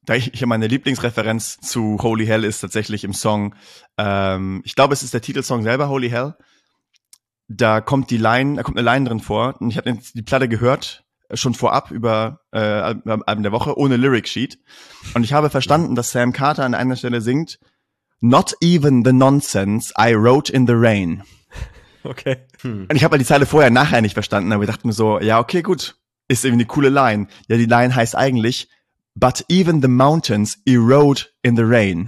Da hier meine Lieblingsreferenz zu Holy Hell ist tatsächlich im Song, ich glaube, es ist der Titelsong selber, Holy Hell. Da kommt eine Line drin vor. Und ich habe die Platte gehört, schon vorab über Album der Woche, ohne Lyric Sheet. Und ich habe verstanden, dass Sam Carter an einer Stelle singt, Not even the nonsense I wrote in the rain. Okay. Und ich habe halt die Zeile vorher nachher nicht verstanden, aber ich dachte mir so, ja, okay, gut. Ist irgendwie eine coole Line. Ja, die Line heißt eigentlich, But even the mountains erode in the rain.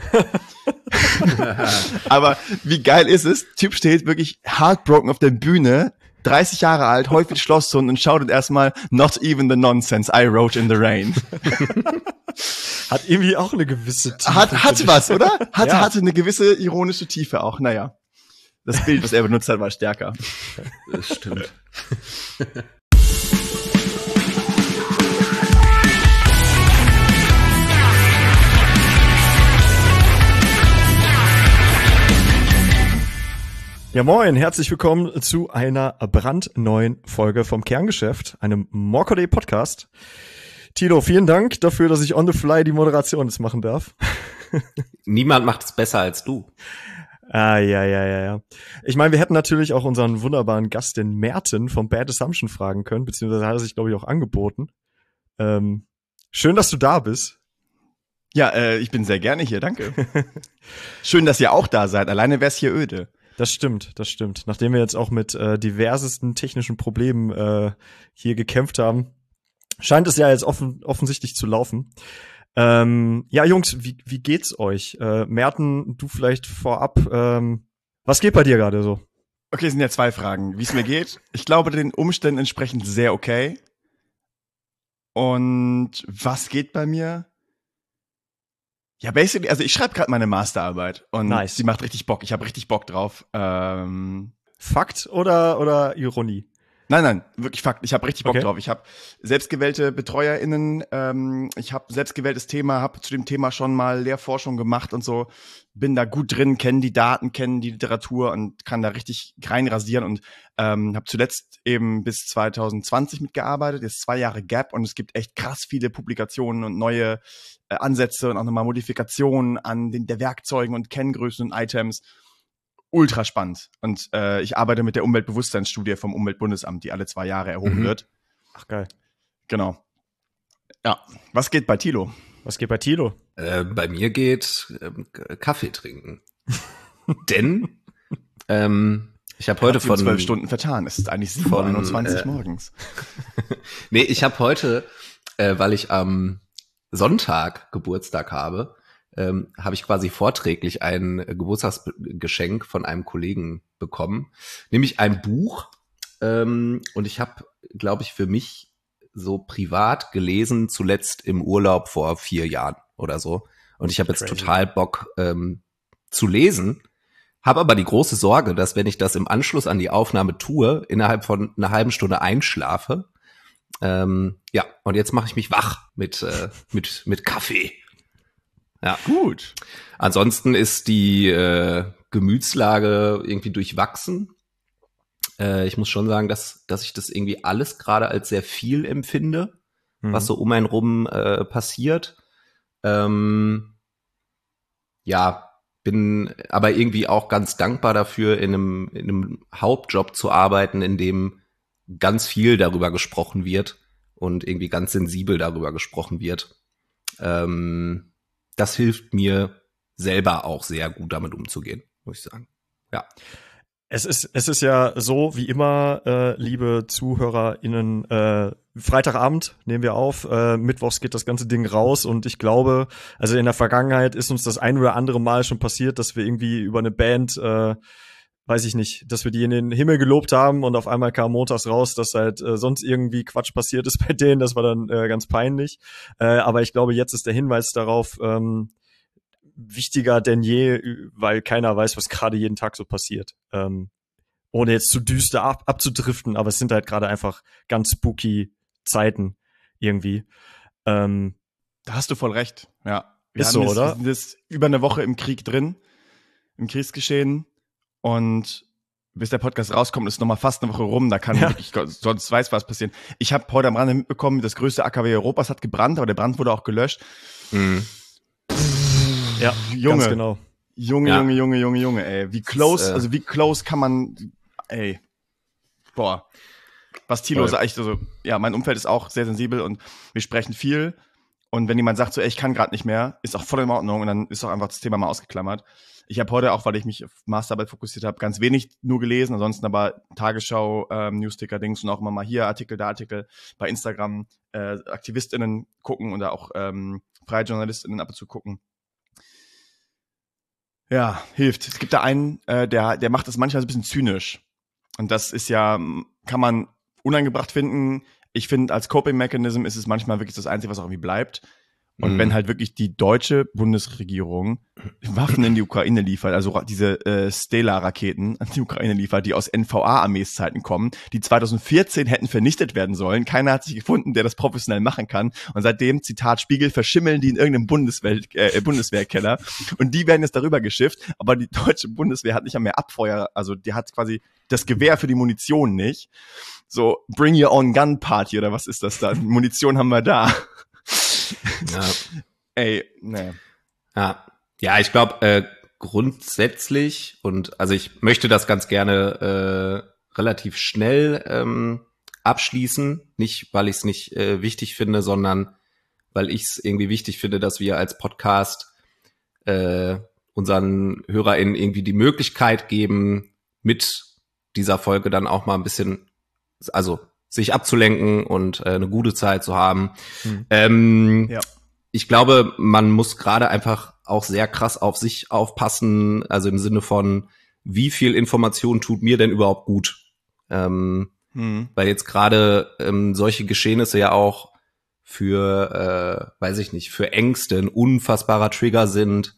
Aber wie geil ist es? Typ steht wirklich heartbroken auf der Bühne, 30 Jahre alt, häufig Schlosshund und shoutet erstmal, Not even the nonsense I wrote in the rain. Hat irgendwie auch eine gewisse Tiefe. Hat was, oder? Ja. Hatte eine gewisse ironische Tiefe auch, naja. Das Bild, was er benutzt hat, war stärker. Das stimmt. Ja, moin, herzlich willkommen zu einer brandneuen Folge vom Kerngeschäft, einem More Podcast. Tilo, vielen Dank dafür, dass ich on the fly die Moderation jetzt machen darf. Niemand macht es besser als du. Ja. Ich meine, wir hätten natürlich auch unseren wunderbaren Gast, den Merten vom Bad Assumption, fragen können, beziehungsweise hat er sich, glaube ich, auch angeboten. Schön, dass du da bist. Ja, ich bin sehr gerne hier, danke. Schön, dass ihr auch da seid, alleine wär's hier öde. Das stimmt. Nachdem wir jetzt auch mit diversesten technischen Problemen hier gekämpft haben, scheint es ja jetzt offensichtlich zu laufen. Ja, Jungs, wie geht's euch? Merten, du vielleicht vorab. Was geht bei dir gerade so? Okay, es sind ja zwei Fragen. Wie es mir geht? Ich glaube, den Umständen entsprechend sehr okay. Und was geht bei mir? Ja, basically, also ich schreibe gerade meine Masterarbeit und Nice. Die macht richtig Bock. Ich habe richtig Bock drauf. Fakt oder Ironie? Nein, wirklich Fakt. Ich habe richtig Bock Okay. drauf. Ich habe selbstgewählte BetreuerInnen, ich habe selbstgewähltes Thema, habe zu dem Thema schon mal Lehrforschung gemacht und so. Bin da gut drin, kenne die Daten, kenne die Literatur und kann da richtig reinrasieren und habe zuletzt eben bis 2020 mitgearbeitet. Jetzt 2 Jahre Gap und es gibt echt krass viele Publikationen und neue Ansätze und auch nochmal Modifikationen an der Werkzeugen und Kenngrößen und Items. Ultra spannend. Und ich arbeite mit der Umweltbewusstseinsstudie vom Umweltbundesamt, die alle 2 Jahre erhoben wird. Ach, geil. Genau. Ja. Was geht bei Thilo? Was geht bei Tilo? Bei mir geht Kaffee trinken. Denn ich habe heute von 12 Stunden vertan. Es ist eigentlich 7:21 Uhr morgens. Nee, ich habe heute, weil ich am Sonntag Geburtstag habe ich quasi vorträglich ein Geburtstagsgeschenk von einem Kollegen bekommen, nämlich ein Buch. Und ich habe, glaube ich, für mich so privat gelesen, zuletzt im Urlaub vor 4 Jahren oder so. Und ich habe jetzt total Bock zu lesen, habe aber die große Sorge, dass wenn ich das im Anschluss an die Aufnahme tue, innerhalb von einer halben Stunde einschlafe. Ja, und jetzt mache ich mich wach mit Kaffee. Ja, gut. Ansonsten ist die Gemütslage irgendwie durchwachsen. Ich muss schon sagen, dass ich das irgendwie alles gerade als sehr viel empfinde, was so um einen rum passiert. Ja, bin aber irgendwie auch ganz dankbar dafür, in einem Hauptjob zu arbeiten, in dem ganz viel darüber gesprochen wird und irgendwie ganz sensibel darüber gesprochen wird. Das hilft mir selber auch sehr gut, damit umzugehen, muss ich sagen. Ja. Es ist ja so, wie immer, liebe ZuhörerInnen, Freitagabend nehmen wir auf, mittwochs geht das ganze Ding raus und ich glaube, also in der Vergangenheit ist uns das ein oder andere Mal schon passiert, dass wir irgendwie über eine Band, weiß ich nicht, dass wir die in den Himmel gelobt haben und auf einmal kam montags raus, dass halt sonst irgendwie Quatsch passiert ist bei denen, das war dann ganz peinlich. Aber ich glaube, jetzt ist der Hinweis darauf wichtiger denn je, weil keiner weiß, was gerade jeden Tag so passiert. Ohne jetzt zu düster abzudriften, aber es sind halt gerade einfach ganz spooky Zeiten irgendwie. Da hast du voll recht, ja. Ist so, oder? Wir sind jetzt über eine Woche im Krieg drin, im Kriegsgeschehen und bis der Podcast rauskommt, ist nochmal fast eine Woche rum. Da kann wirklich, sonst weiß was passieren. Ich habe heute am Rande mitbekommen, das größte AKW Europas hat gebrannt, aber der Brand wurde auch gelöscht. Ja, Junge, ganz genau. Junge, ey. Wie close kann man, ey. Boah. Was Thilo sagt, also, ja, mein Umfeld ist auch sehr sensibel und wir sprechen viel. Und wenn jemand sagt so, ey, ich kann gerade nicht mehr, ist auch voll in Ordnung und dann ist auch einfach das Thema mal ausgeklammert. Ich habe heute auch, weil ich mich auf Masterarbeit fokussiert habe, ganz wenig nur gelesen, ansonsten aber Tagesschau, Newsticker-Dings und auch immer mal hier Artikel, da Artikel, bei Instagram AktivistInnen gucken oder auch freie JournalistInnen ab und zu gucken. Ja, hilft. Es gibt da einen, der macht das manchmal ein bisschen zynisch. Und das ist ja, kann man unangebracht finden. Ich finde, als Coping-Mechanism ist es manchmal wirklich das Einzige, was auch irgendwie bleibt. Und wenn halt wirklich die deutsche Bundesregierung Waffen in die Ukraine liefert, also diese Stella-Raketen an die Ukraine liefert, die aus NVA-Armeeszeiten kommen, die 2014 hätten vernichtet werden sollen. Keiner hat sich gefunden, der das professionell machen kann. Und seitdem, Zitat Spiegel, verschimmeln die in irgendeinem Bundeswehrkeller. Und die werden jetzt darüber geschifft. Aber die deutsche Bundeswehr hat nicht mehr Abfeuer, also die hat quasi das Gewehr für die Munition nicht. So, bring your own gun party oder was ist das da? Munition haben wir da. Ja. Ey, ne. Ja, ich glaube, grundsätzlich und also ich möchte das ganz gerne relativ schnell abschließen. Nicht, weil ich es nicht wichtig finde, sondern weil ich es irgendwie wichtig finde, dass wir als Podcast unseren HörerInnen irgendwie die Möglichkeit geben, mit dieser Folge dann auch mal ein bisschen, also sich abzulenken und eine gute Zeit zu haben. Ja. Ich glaube, man muss gerade einfach auch sehr krass auf sich aufpassen, also im Sinne von, wie viel Information tut mir denn überhaupt gut? Weil jetzt gerade solche Geschehnisse ja auch für, weiß ich nicht, für Ängste ein unfassbarer Trigger sind.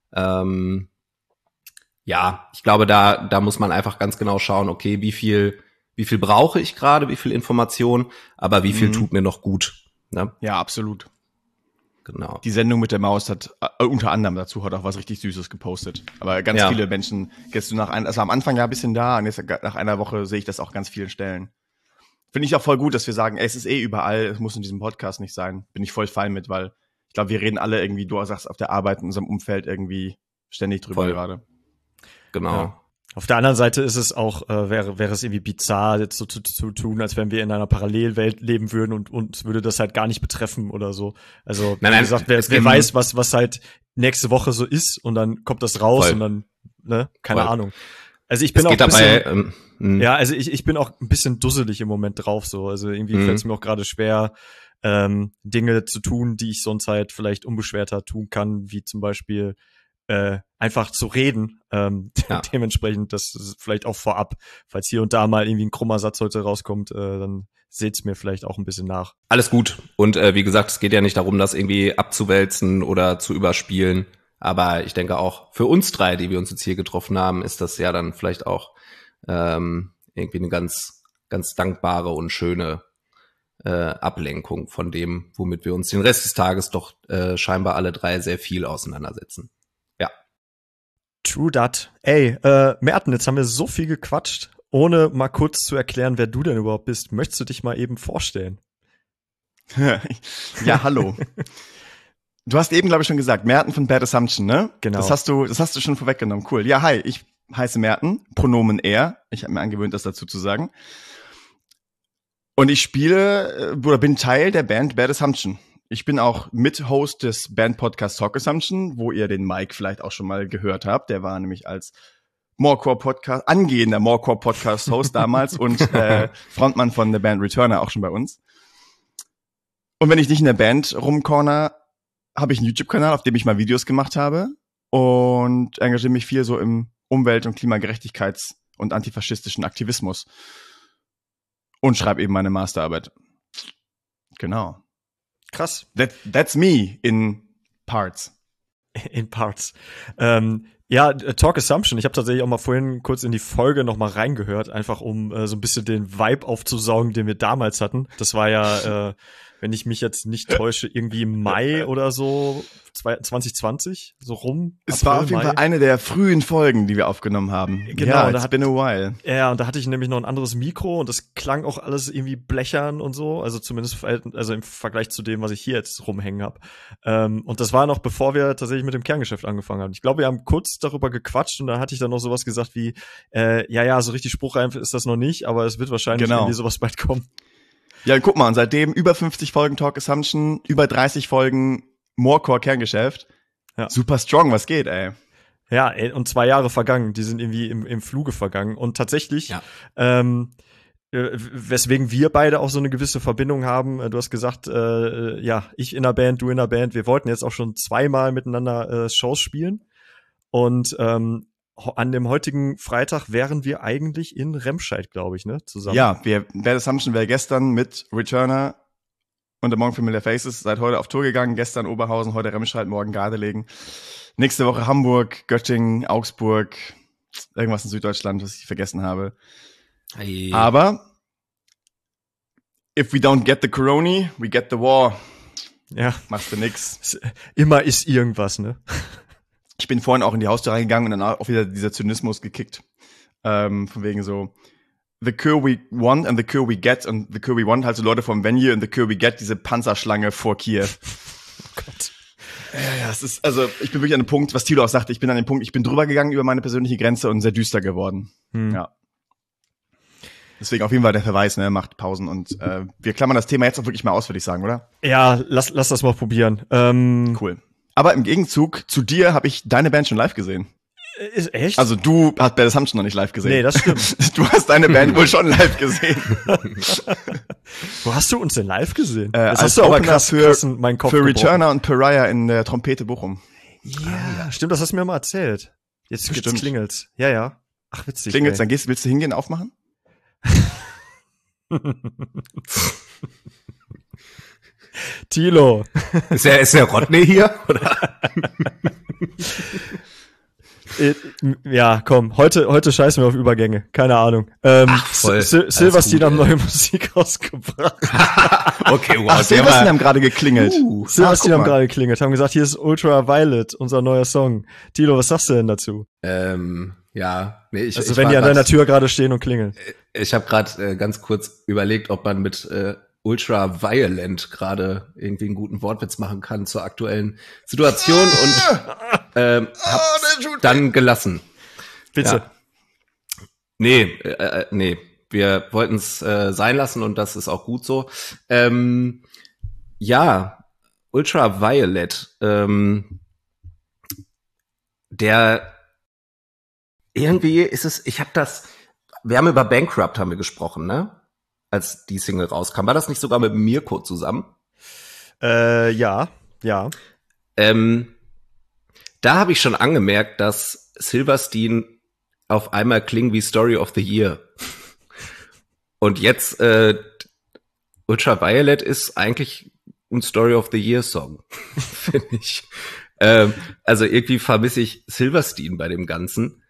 Ja, ich glaube, da muss man einfach ganz genau schauen, okay, wie viel brauche ich gerade, wie viel Information, aber wie viel tut mir noch gut. Ne? Ja, absolut. Genau. Die Sendung mit der Maus hat unter anderem dazu hat auch was richtig Süßes gepostet. Aber ganz viele Menschen, also am Anfang ja ein bisschen da, und jetzt nach einer Woche sehe ich das auch ganz vielen Stellen. Finde ich auch voll gut, dass wir sagen, ey, es ist überall, es muss in diesem Podcast nicht sein. Bin ich voll fein mit, weil ich glaube, wir reden alle irgendwie, du sagst, auf der Arbeit, in unserem Umfeld irgendwie ständig drüber gerade. Genau. Ja. Auf der anderen Seite ist es auch, wäre es irgendwie bizarr, jetzt so zu tun, als wenn wir in einer Parallelwelt leben würden und uns würde das halt gar nicht betreffen oder so. Also, wie gesagt, wer weiß, was halt nächste Woche so ist und dann kommt das raus und dann, ne, keine Ahnung. Also ich bin auch ich bin auch ein bisschen dusselig im Moment drauf, so. Also irgendwie fällt es mir auch gerade schwer, Dinge zu tun, die ich sonst halt vielleicht unbeschwerter tun kann, wie zum Beispiel einfach zu reden. Dementsprechend, das ist vielleicht auch vorab, falls hier und da mal irgendwie ein krummer Satz heute rauskommt, dann seht's mir vielleicht auch ein bisschen nach. Alles gut. Und wie gesagt, es geht ja nicht darum, das irgendwie abzuwälzen oder zu überspielen. Aber ich denke auch für uns drei, die wir uns jetzt hier getroffen haben, ist das ja dann vielleicht auch irgendwie eine ganz, ganz dankbare und schöne Ablenkung von dem, womit wir uns den Rest des Tages doch scheinbar alle drei sehr viel auseinandersetzen. True that. Ey, Merten, jetzt haben wir so viel gequatscht, ohne mal kurz zu erklären, wer du denn überhaupt bist. Möchtest du dich mal eben vorstellen? Ja, hallo. Du hast eben, glaube ich, schon gesagt, Merten von Bad Assumption, ne? Genau. Das hast du schon vorweggenommen. Cool. Ja, hi, ich heiße Merten, Pronomen er. Ich habe mir angewöhnt, das dazu zu sagen. Und ich bin Teil der Band Bad Assumption. Ich bin auch Mit-Host des Band-Podcasts Talk Assumption, wo ihr den Mike vielleicht auch schon mal gehört habt. Der war nämlich als angehender Morecore-Podcast-Host damals und Frontmann von der Band Returner auch schon bei uns. Und wenn ich nicht in der Band rumcorner, habe ich einen YouTube-Kanal, auf dem ich mal Videos gemacht habe und engagiere mich viel so im Umwelt- und Klimagerechtigkeits- und antifaschistischen Aktivismus und schreibe eben meine Masterarbeit. Genau. Krass. That's me in parts. In parts. Talk Assumption. Ich habe tatsächlich auch mal vorhin kurz in die Folge noch mal reingehört, einfach um so ein bisschen den Vibe aufzusaugen, den wir damals hatten. Das war ja wenn ich mich jetzt nicht täusche, irgendwie im Mai oder so, 2020, so rum. Es war auf jeden Fall eine der frühen Folgen, die wir aufgenommen haben. Genau, ja, it's been a while. Ja, und da hatte ich nämlich noch ein anderes Mikro und das klang auch alles irgendwie blechern und so, also zumindest also im Vergleich zu dem, was ich hier jetzt rumhängen habe. Und das war noch bevor wir tatsächlich mit dem Kerngeschäft angefangen haben. Ich glaube, wir haben kurz darüber gequatscht und da hatte ich dann noch sowas gesagt wie, ja, so richtig spruchreif ist das noch nicht, aber es wird wahrscheinlich irgendwie sowas bald kommen. Ja, guck mal, und seitdem über 50 Folgen Talk Assumption, über 30 Folgen Morecore Kerngeschäft. Ja. Super strong, was geht, ey. Ja, ey, und 2 Jahre vergangen, die sind irgendwie im Fluge vergangen. Und tatsächlich, weswegen wir beide auch so eine gewisse Verbindung haben, du hast gesagt, ja, ich in der Band, du in der Band, wir wollten jetzt auch schon 2-mal miteinander Shows spielen. Und an dem heutigen Freitag wären wir eigentlich in Remscheid, glaube ich, ne, zusammen. Ja, Bad Assumption wäre gestern mit Returner und Among Familiar Faces seit heute auf Tour gegangen. Gestern Oberhausen, heute Remscheid, morgen Gardelegen. Nächste Woche Hamburg, Göttingen, Augsburg, irgendwas in Süddeutschland, was ich vergessen habe. Hey. Aber if we don't get the Corona, we get the war. Ja. Machst du nix. Immer ist irgendwas, ne? Ich bin vorhin auch in die Haustür reingegangen und dann auch wieder dieser Zynismus gekickt. Von wegen so, the cure we want and the cure we get. Und the cure we want halt so Leute vom Venue und the cure we get, diese Panzerschlange vor Kiew. Oh Gott. Ja, es ist, also ich bin wirklich an dem Punkt, was Thilo auch sagte, ich bin an dem Punkt, ich bin drüber gegangen über meine persönliche Grenze und sehr düster geworden. Ja. Deswegen auf jeden Fall der Verweis, ne, macht Pausen und wir klammern das Thema jetzt auch wirklich mal aus, würde ich sagen, oder? Ja, lass das mal probieren. Cool. Aber im Gegenzug zu dir habe ich deine Band schon live gesehen. Ist echt? Also du hast Bad Assumption noch nicht live gesehen. Nee, das stimmt. Du hast deine Band wohl schon live gesehen. Wo hast du uns denn live gesehen? Das hast du aber krass für meinen Kopf für Returner und Pariah in der Trompete Bochum. Ja, stimmt, das hast du mir mal erzählt. Jetzt klingelt's. Ja. Ach, witzig. Klingelt's, dann willst du hingehen, aufmachen? Thilo. Ist der Rodney hier? Oder? Ja, komm, heute scheißen wir auf Übergänge. Keine Ahnung. Silverstein haben neue Musik rausgebracht. Okay, wow. Ach, Silverstein haben gerade geklingelt. Silverstein haben gerade geklingelt, haben gesagt, hier ist Ultraviolet, unser neuer Song. Thilo, was sagst du denn dazu? Ja, nee, also wenn die an deiner Tür gerade stehen und klingeln. Ich habe gerade ganz kurz überlegt, ob man mit Ultraviolent gerade irgendwie einen guten Wortwitz machen kann zur aktuellen Situation und hab's dann gelassen. Bitte. Ja. Nee, wir wollten es sein lassen und das ist auch gut so. Ja, Ultraviolet, der irgendwie ist es, wir haben über Bankrupt haben wir gesprochen, ne? Als die Single rauskam. War das nicht sogar mit Mirko zusammen? Ja. Da habe ich schon angemerkt, dass Silverstein auf einmal klingt wie Story of the Year. Und jetzt Ultraviolet ist eigentlich ein Story of the Year Song, finde ich. Also irgendwie vermisse ich Silverstein bei dem Ganzen.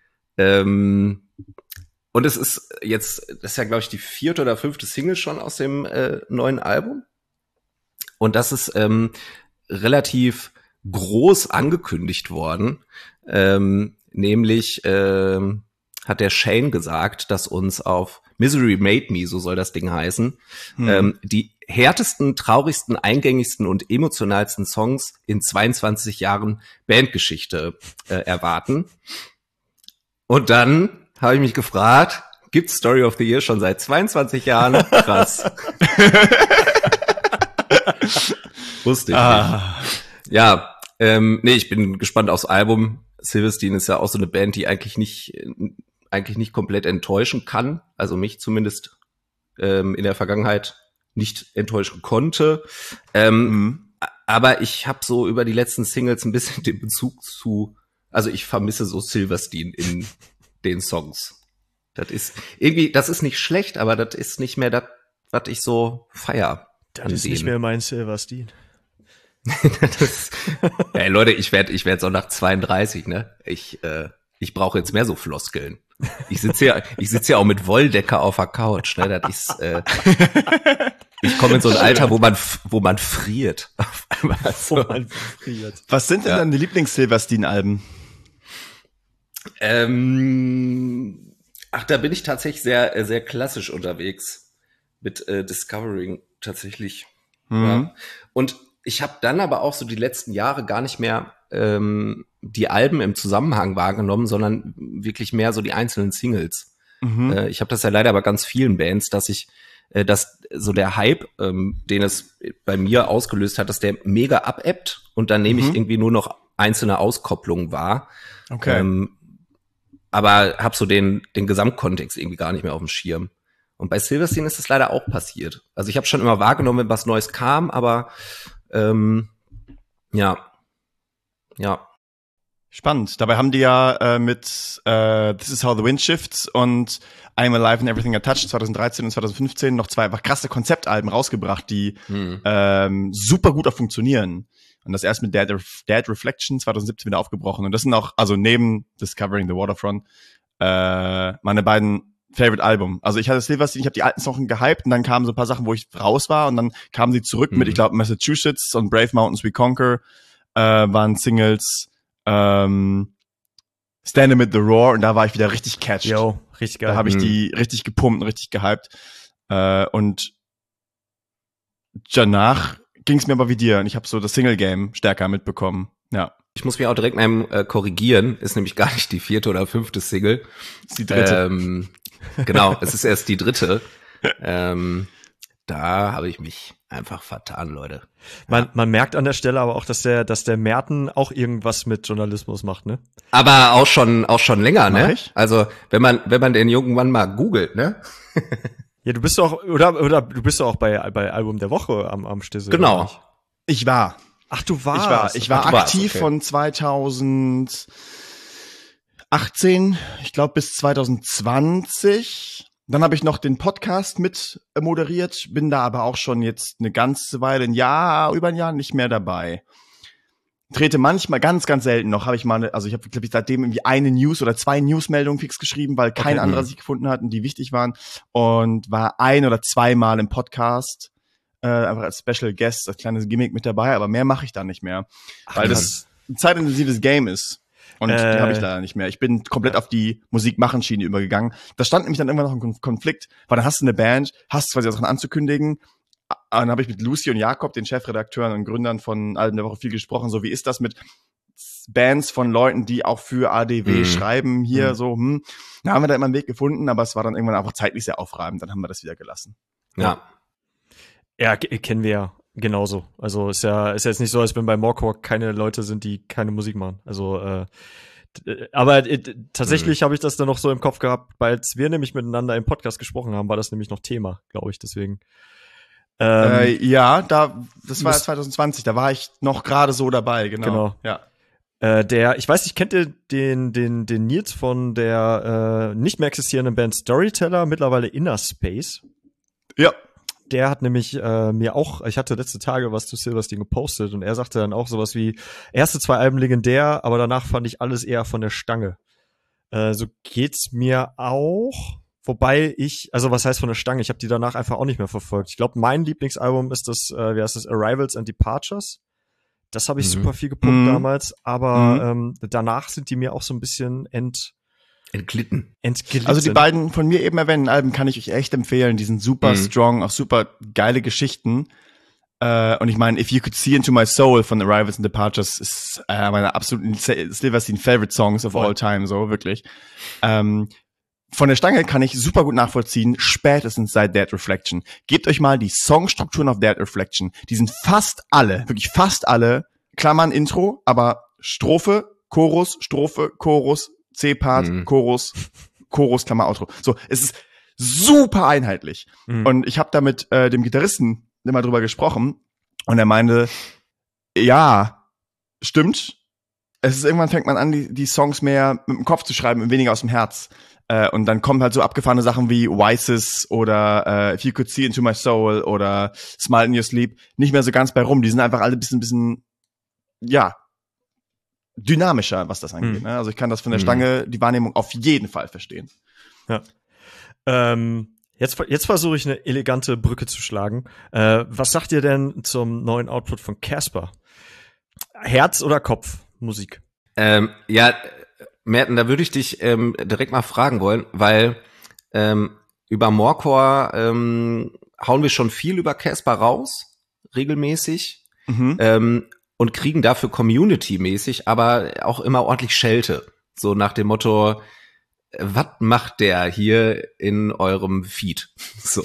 Und es ist jetzt, das ist ja, glaube ich, die 4. oder 5. Single schon aus dem neuen Album. Und das ist relativ groß angekündigt worden. Nämlich hat der Shane gesagt, dass uns auf Misery Made Me, so soll das Ding heißen, die härtesten, traurigsten, eingängigsten und emotionalsten Songs in 22 Jahren Bandgeschichte erwarten. Und dann habe ich mich gefragt, gibt's Story of the Year schon seit 22 Jahren? Krass. Wusste ich nicht. Ja, nee, ich bin gespannt aufs Album. Silverstein ist ja auch so eine Band, die eigentlich nicht komplett enttäuschen kann. Also mich zumindest in der Vergangenheit nicht enttäuschen konnte. Aber ich habe so über die letzten Singles ein bisschen den Bezug zu, also ich vermisse so Silverstein in den Songs. Das ist nicht schlecht, aber das ist nicht mehr das, was ich so feier. Das ist nicht mehr mein Silverstein. Ey Leute, ich werd so nach 32, ne? Ich brauche jetzt mehr so Floskeln. Ich sitze ja auch mit Wolldecke auf der Couch, ne? Das ist Ich komme in so ein Alter, wo man friert. Auf einmal so. Wo man friert. Was sind denn deine Lieblings-Silverstein-Alben? Da bin ich tatsächlich sehr, sehr klassisch unterwegs mit Discovering tatsächlich. Ja. Und ich habe dann aber auch so die letzten Jahre gar nicht mehr die Alben im Zusammenhang wahrgenommen, sondern wirklich mehr so die einzelnen Singles. Ich habe das ja leider bei ganz vielen Bands, dass so der Hype, den es bei mir ausgelöst hat, dass der mega abebbt und dann nehme ich irgendwie nur noch einzelne Auskopplungen wahr. Okay. Aber habe so den Gesamtkontext irgendwie gar nicht mehr auf dem Schirm. Und bei Silverstein ist das leider auch passiert. Also ich habe schon immer wahrgenommen, wenn was Neues kam, aber ja. Spannend. Dabei haben die ja mit This Is How the Wind Shifts und I'm Alive and Everything I Touch 2013 und 2015 noch zwei einfach krasse Konzeptalben rausgebracht, die super gut auch funktionieren. Und das erst mit Dead Reflection 2017 wieder aufgebrochen. Und das sind auch, also neben Discovering the Waterfront, meine beiden Favorite Album. Also ich hatte Silverstein, ich habe die alten Songs gehypt und dann kamen so ein paar Sachen, wo ich raus war und dann kamen sie zurück mit, ich glaube, Massachusetts und Brave Mountains We Conquer waren Singles. Stand Amid the Roar und da war ich wieder richtig catched. Jo, richtig geil. Da habe ich die richtig gepumpt und richtig gehypt. Und danach ging es mir aber wie dir und ich habe so das Single-Game stärker mitbekommen. Ja. Ich muss mich auch direkt mal korrigieren. Ist nämlich gar nicht die 4. oder 5. Single. Das ist die 3. Genau, es ist erst die 3. Da habe ich mich einfach vertan, Leute. Man merkt an der Stelle aber auch, dass der Merten auch irgendwas mit Journalismus macht, ne? Aber auch schon länger, Mach ne? ich? Also, wenn man den jungen Mann mal googelt, ne? Ja, du bist doch oder du bist doch auch bei Album der Woche am Stissel. Genau. Ich war. Ach, du warst. Ich war Ach, du warst, aktiv okay. von 2018, ich glaube bis 2020. Dann habe ich noch den Podcast mit moderiert, bin da aber auch schon jetzt eine ganze Weile, über ein Jahr nicht mehr dabei. Trete manchmal, ganz, ganz selten noch, habe ich mal, also ich habe, glaube ich, seitdem irgendwie eine News oder 2 Newsmeldungen fix geschrieben, weil kein anderer sich gefunden hat und die wichtig waren und war 1 oder 2 Mal im Podcast, einfach als Special Guest, als kleines Gimmick mit dabei, aber mehr mache ich da nicht mehr, weil das ein zeitintensives Game ist. Und die habe ich leider nicht mehr. Ich bin komplett auf die Musikmachenschiene übergegangen. Da stand nämlich dann irgendwann noch ein Konflikt, weil dann hast du eine Band, hast quasi Sachen anzukündigen. Und dann habe ich mit Lucy und Jakob, den Chefredakteuren und Gründern von Alben der Woche, viel gesprochen. So, wie ist das mit Bands von Leuten, die auch für ADW schreiben, hier so, Da haben wir da immer einen Weg gefunden, aber es war dann irgendwann einfach zeitlich sehr aufreibend. Dann haben wir das wieder gelassen. Ja. Ja, kennen wir ja genauso. Also ist ja jetzt nicht so, als wenn bei Morecore keine Leute sind, die keine Musik machen. Also aber tatsächlich habe ich das dann noch so im Kopf gehabt, als wir nämlich miteinander im Podcast gesprochen haben, war das nämlich noch Thema, glaube ich, deswegen. Ja, das war 2020, da war ich noch gerade so dabei, genau. Ja. Ich weiß nicht, kennt ihr den Nils von der nicht mehr existierenden Band Storyteller, mittlerweile Inner Space? Ja. Der hat nämlich mir auch, ich hatte letzte Tage was zu Silverstein gepostet und er sagte dann auch sowas wie, erste 2 Alben legendär, aber danach fand ich alles eher von der Stange. So geht's mir auch, wobei was heißt von der Stange? Ich habe die danach einfach auch nicht mehr verfolgt. Ich glaube, mein Lieblingsalbum ist das, Arrivals and Departures. Das habe ich super viel gepumpt damals, aber danach sind die mir auch so ein bisschen entglitten. Also die beiden von mir eben erwähnten Alben kann ich euch echt empfehlen. Die sind super strong, auch super geile Geschichten. Und ich meine, If You Could See Into My Soul von Arrivals and Departures ist meine absoluten Silverstein Favorite Songs of all time, so wirklich. Von der Stange kann ich super gut nachvollziehen, spätestens seit Dead Reflection. Gebt euch mal die Songstrukturen auf Dead Reflection. Die sind fast alle, wirklich fast alle, Klammern Intro, aber Strophe, Chorus, C-Part, Chorus, Klammer, Outro. So, es ist super einheitlich. Und ich habe da mit dem Gitarristen immer drüber gesprochen und er meinte, ja, stimmt. Irgendwann fängt man an, die Songs mehr mit dem Kopf zu schreiben und weniger aus dem Herz. Und dann kommen halt so abgefahrene Sachen wie Oasis oder If You Could See Into My Soul oder Smile in Your Sleep nicht mehr so ganz bei rum. Die sind einfach alle ein bisschen, ja, dynamischer, was das angeht. Ne? Also ich kann das von der Stange, die Wahrnehmung auf jeden Fall verstehen. Ja. Jetzt versuche ich eine elegante Brücke zu schlagen. Was sagt ihr denn zum neuen Output von Casper? Herz oder Kopf Musik? Ja, Merten, da würde ich dich direkt mal fragen wollen, weil über Morecore hauen wir schon viel über Casper raus, regelmäßig, und kriegen dafür Community-mäßig, aber auch immer ordentlich Schelte. So nach dem Motto, was macht der hier in eurem Feed? So.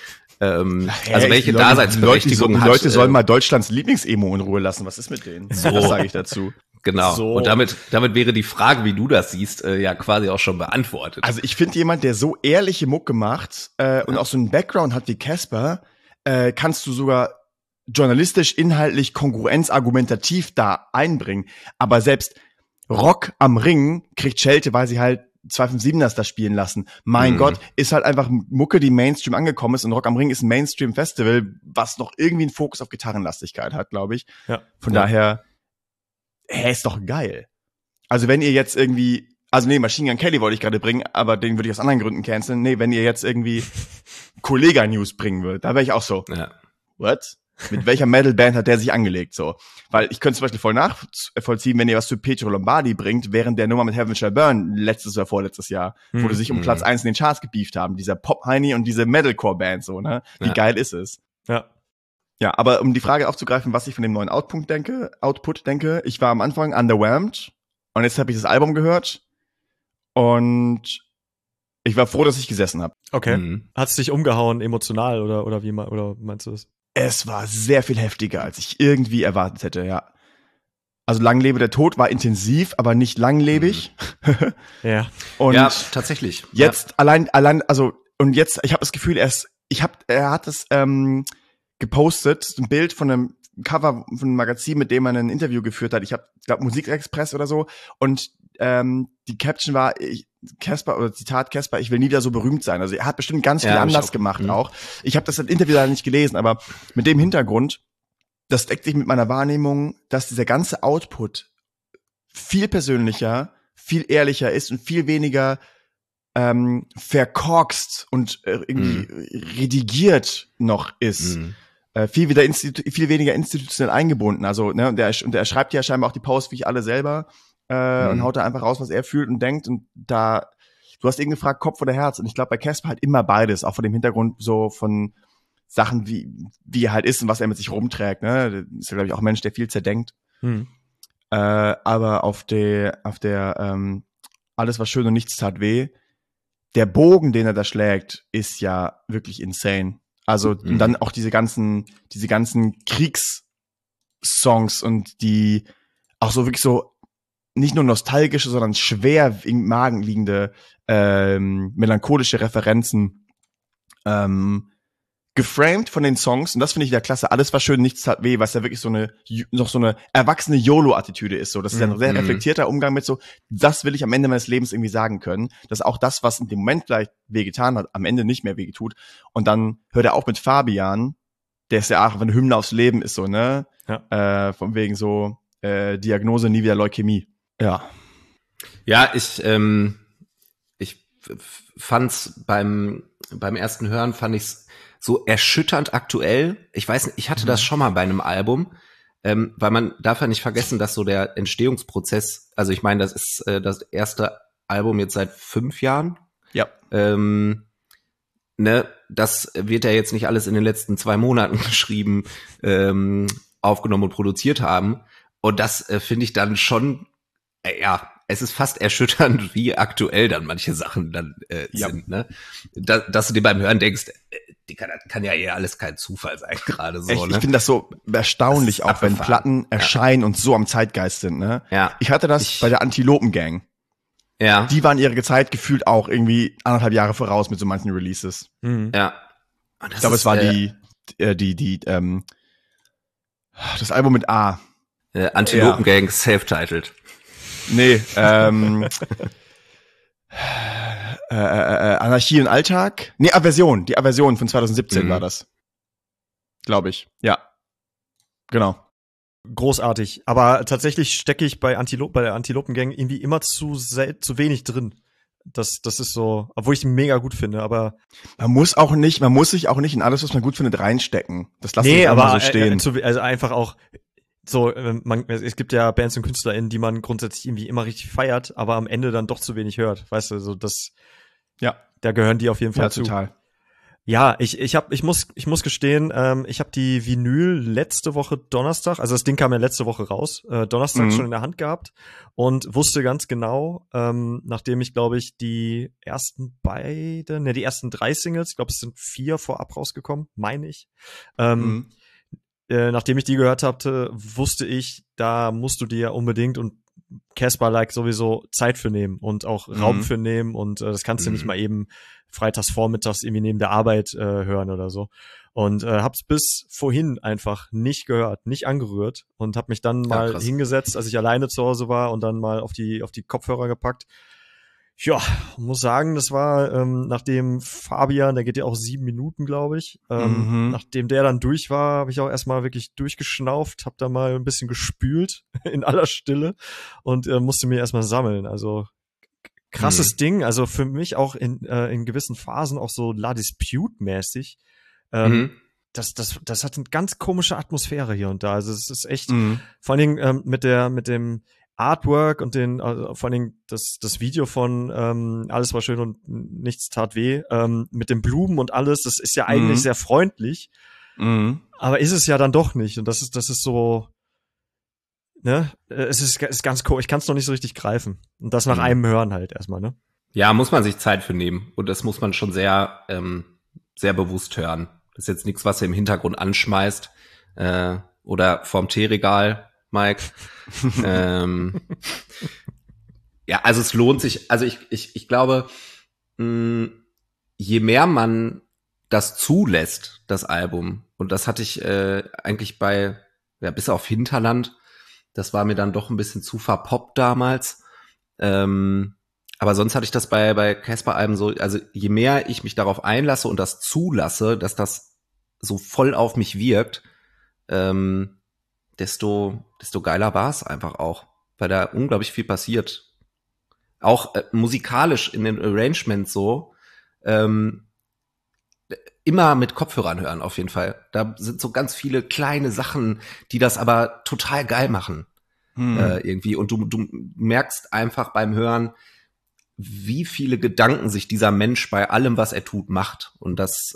Also welche Daseinsberechtigung die hat. Leute sollen mal Deutschlands Lieblingsemo in Ruhe lassen. Was ist mit denen? So. Das sage ich dazu. Genau. So. Und damit wäre die Frage, wie du das siehst, ja quasi auch schon beantwortet. Also ich finde, jemand, der so ehrliche Mucke macht und auch so einen Background hat wie Casper, kannst du sogar journalistisch, inhaltlich, kongruenzargumentativ da einbringen. Aber selbst Rock am Ring kriegt Schelte, weil sie halt 257ers da spielen lassen. Mein Gott, ist halt einfach Mucke, die Mainstream angekommen ist, und Rock am Ring ist ein Mainstream-Festival, was noch irgendwie einen Fokus auf Gitarrenlastigkeit hat, glaube ich. Ja. Von daher, ist doch geil. Also wenn ihr jetzt irgendwie, also nee, Machine Gun Kelly wollte ich gerade bringen, aber den würde ich aus anderen Gründen canceln. Nee, wenn ihr jetzt irgendwie Kollega-News bringen würdet, da wäre ich auch so, what? Mit welcher Metal-Band hat der sich angelegt, so? Weil ich könnte zum Beispiel voll nachvollziehen, wenn ihr was zu Pietro Lombardi bringt, während der Nummer mit Heaven Shall Burn letztes oder vorletztes Jahr, wo die sich um Platz 1 in den Charts gebieft haben, dieser Pop-Heini und diese Metalcore-Band, so, ne? Wie geil ist es? Ja. Ja, aber um die Frage aufzugreifen, was ich von dem neuen Output denke, ich war am Anfang underwhelmed und jetzt habe ich das Album gehört und ich war froh, dass ich gesessen habe. Okay. Hat's dich umgehauen emotional oder meinst du das? Es war sehr viel heftiger, als ich irgendwie erwartet hätte, ja. Also Lang lebe der Tod war intensiv, aber nicht langlebig. Ja. Und ja, tatsächlich. Jetzt allein, also, und jetzt, ich habe das Gefühl, er hat es gepostet, ein Bild von einem Cover von einem Magazin, mit dem man ein Interview geführt hat. Ich glaube Musikexpress oder so. Und die Caption war, Casper, oder Zitat Casper, ich will nie wieder so berühmt sein. Also er hat bestimmt ganz viel anders gemacht auch. Ich habe das Interview leider nicht gelesen, aber mit dem Hintergrund, das deckt sich mit meiner Wahrnehmung, dass dieser ganze Output viel persönlicher, viel ehrlicher ist und viel weniger verkorkst und irgendwie redigiert noch ist. Viel weniger institutionell eingebunden. Also, ne, und er schreibt ja scheinbar auch die Posts wie ich alle selber und haut da einfach raus, was er fühlt und denkt. Und da, du hast eben gefragt, Kopf oder Herz. Und ich glaube, bei Casper halt immer beides, auch vor dem Hintergrund so von Sachen, wie er halt ist und was er mit sich rumträgt. Ne? Ist ja, glaube ich, auch ein Mensch, der viel zerdenkt. Aber auf der alles war schön und nichts tat weh. Der Bogen, den er da schlägt, ist ja wirklich insane. Also und dann auch diese ganzen Kriegssongs und die auch so wirklich so nicht nur nostalgische, sondern schwer im Magen liegende melancholische Referenzen geframed von den Songs, und das finde ich wieder klasse. Alles war schön, nichts tat weh, was ja wirklich noch so eine erwachsene YOLO-Attitüde ist. So, das ist ja ein sehr reflektierter Umgang mit so, das will ich am Ende meines Lebens irgendwie sagen können, dass auch das, was in dem Moment vielleicht wehgetan hat, am Ende nicht mehr wehgetut. Und dann hört er auch mit Fabian, der ist ja auch eine Hymne aufs Leben ist, so, ne? Ja. Von wegen so, Diagnose nie wieder Leukämie. Ja. Ja, ich fand's beim ersten Hören fand ich's so erschütternd aktuell. Ich weiß nicht, ich hatte das schon mal bei einem Album, weil man darf ja nicht vergessen, dass so der Entstehungsprozess, also ich meine, das ist das erste Album jetzt seit 5 Jahren. Ja. Ne, das wird ja jetzt nicht alles in den letzten 2 Monaten geschrieben, aufgenommen und produziert haben. Und das finde ich dann schon, ja, es ist fast erschütternd, wie aktuell dann manche Sachen dann sind, ne? Dass du dir beim Hören denkst, kann ja eher alles kein Zufall sein, gerade so. Echt, ne? Ich finde das so erstaunlich, auch wenn Platten erscheinen und so am Zeitgeist sind, ne? Ja. Ich hatte das bei der Antilopen-Gang. Ja. Die waren ihre Zeit gefühlt auch irgendwie 1,5 Jahre voraus mit so manchen Releases. Ja. Ich glaube, es war das Album mit A. Antilopen-Gang, self-titled. Nee, Anarchie und Alltag. Nee, Aversion. Die Aversion von 2017 war das. Glaube ich. Ja. Genau. Großartig. Aber tatsächlich stecke ich bei der Antilopen-Gang irgendwie immer zu wenig drin. Das ist so, obwohl ich ihn mega gut finde, aber Man muss sich auch nicht in alles, was man gut findet, reinstecken. Das lasse ich nee, jetzt aber mal so stehen. also einfach auch so, es gibt ja Bands und KünstlerInnen, die man grundsätzlich irgendwie immer richtig feiert, aber am Ende dann doch zu wenig hört. Weißt du, so Ja, da gehören die auf jeden Fall ja, zu. total. Ja, ich muss gestehen, ich habe die Vinyl letzte Woche Donnerstag, also das Ding kam ja letzte Woche raus, Donnerstag schon in der Hand gehabt und wusste ganz genau, nachdem ich, glaube ich, die ersten 3 Singles, ich glaube, es sind 4 vorab rausgekommen, meine ich, nachdem ich die gehört hatte, wusste ich, da musst du dir unbedingt und Casper sowieso Zeit für nehmen und auch Raum für nehmen und das kannst du nicht mal eben freitags vormittags irgendwie neben der Arbeit hören oder so. Und hab's bis vorhin einfach nicht gehört, nicht angerührt und hab mich dann mal hingesetzt, als ich alleine zu Hause war und dann mal auf die Kopfhörer gepackt. Ja, muss sagen, das war, nachdem Fabian, der geht ja auch 7 Minuten, glaube ich, nachdem der dann durch war, habe ich auch erstmal wirklich durchgeschnauft, habe da mal ein bisschen gespült in aller Stille und musste mir erstmal sammeln. Also krasses Ding, also für mich auch in gewissen Phasen auch so La Dispute-mäßig. Das hat eine ganz komische Atmosphäre hier und da. Also es ist echt, vor allen Dingen mit dem Artwork und vor allen Dingen das Video von Alles war schön und nichts tat weh, mit den Blumen und alles, das ist ja eigentlich sehr freundlich, aber ist es ja dann doch nicht. Und das ist so, ne, es ist ganz cool, ich kann es noch nicht so richtig greifen. Und das nach einem Hören halt erstmal, ne? Ja, muss man sich Zeit für nehmen. Und das muss man schon sehr, sehr bewusst hören. Das ist jetzt nichts, was er im Hintergrund anschmeißt, oder vorm Teeregal, Mike. Ja, also es lohnt sich. Also ich glaube, je mehr man das zulässt, das Album, und das hatte ich eigentlich bis auf Hinterland, das war mir dann doch ein bisschen zu verpoppt damals. Aber sonst hatte ich das bei Casper-Alben so, also je mehr ich mich darauf einlasse und das zulasse, dass das so voll auf mich wirkt, desto geiler war es einfach auch, weil da unglaublich viel passiert. Auch musikalisch in den Arrangements so, immer mit Kopfhörern hören auf jeden Fall. Da sind so ganz viele kleine Sachen, die das aber total geil machen. Irgendwie. Und du merkst einfach beim Hören, wie viele Gedanken sich dieser Mensch bei allem, was er tut, macht. Und das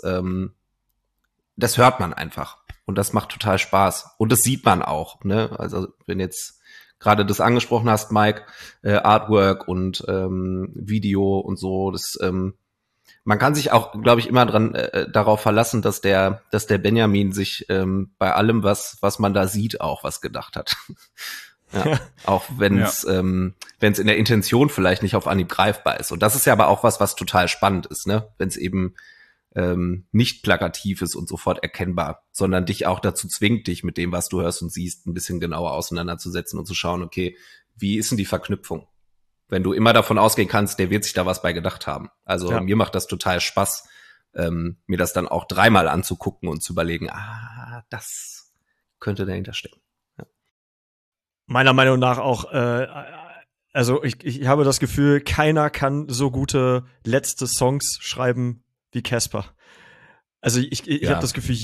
hört man einfach. Und das macht total Spaß. Und das sieht man auch, ne? Also, wenn jetzt gerade das angesprochen hast, Mike, Artwork und Video und so, das, man kann sich auch, glaube ich, immer darauf verlassen, dass der Benjamin sich bei allem, was man da sieht, auch was gedacht hat. Ja, auch wenn es in der Intention vielleicht nicht auf Anhieb greifbar ist. Und das ist ja aber auch was total spannend ist, ne? Wenn es eben nicht plakativ ist und sofort erkennbar, sondern dich auch dazu zwingt, dich mit dem, was du hörst und siehst, ein bisschen genauer auseinanderzusetzen und zu schauen, okay, wie ist denn die Verknüpfung? Wenn du immer davon ausgehen kannst, der wird sich da was bei gedacht haben. Also mir macht das total Spaß, mir das dann auch 3-mal anzugucken und zu überlegen, das könnte dahinter stecken. Ja. Meiner Meinung nach auch, also ich habe das Gefühl, keiner kann so gute letzte Songs schreiben wie Casper. Also ich habe das Gefühl,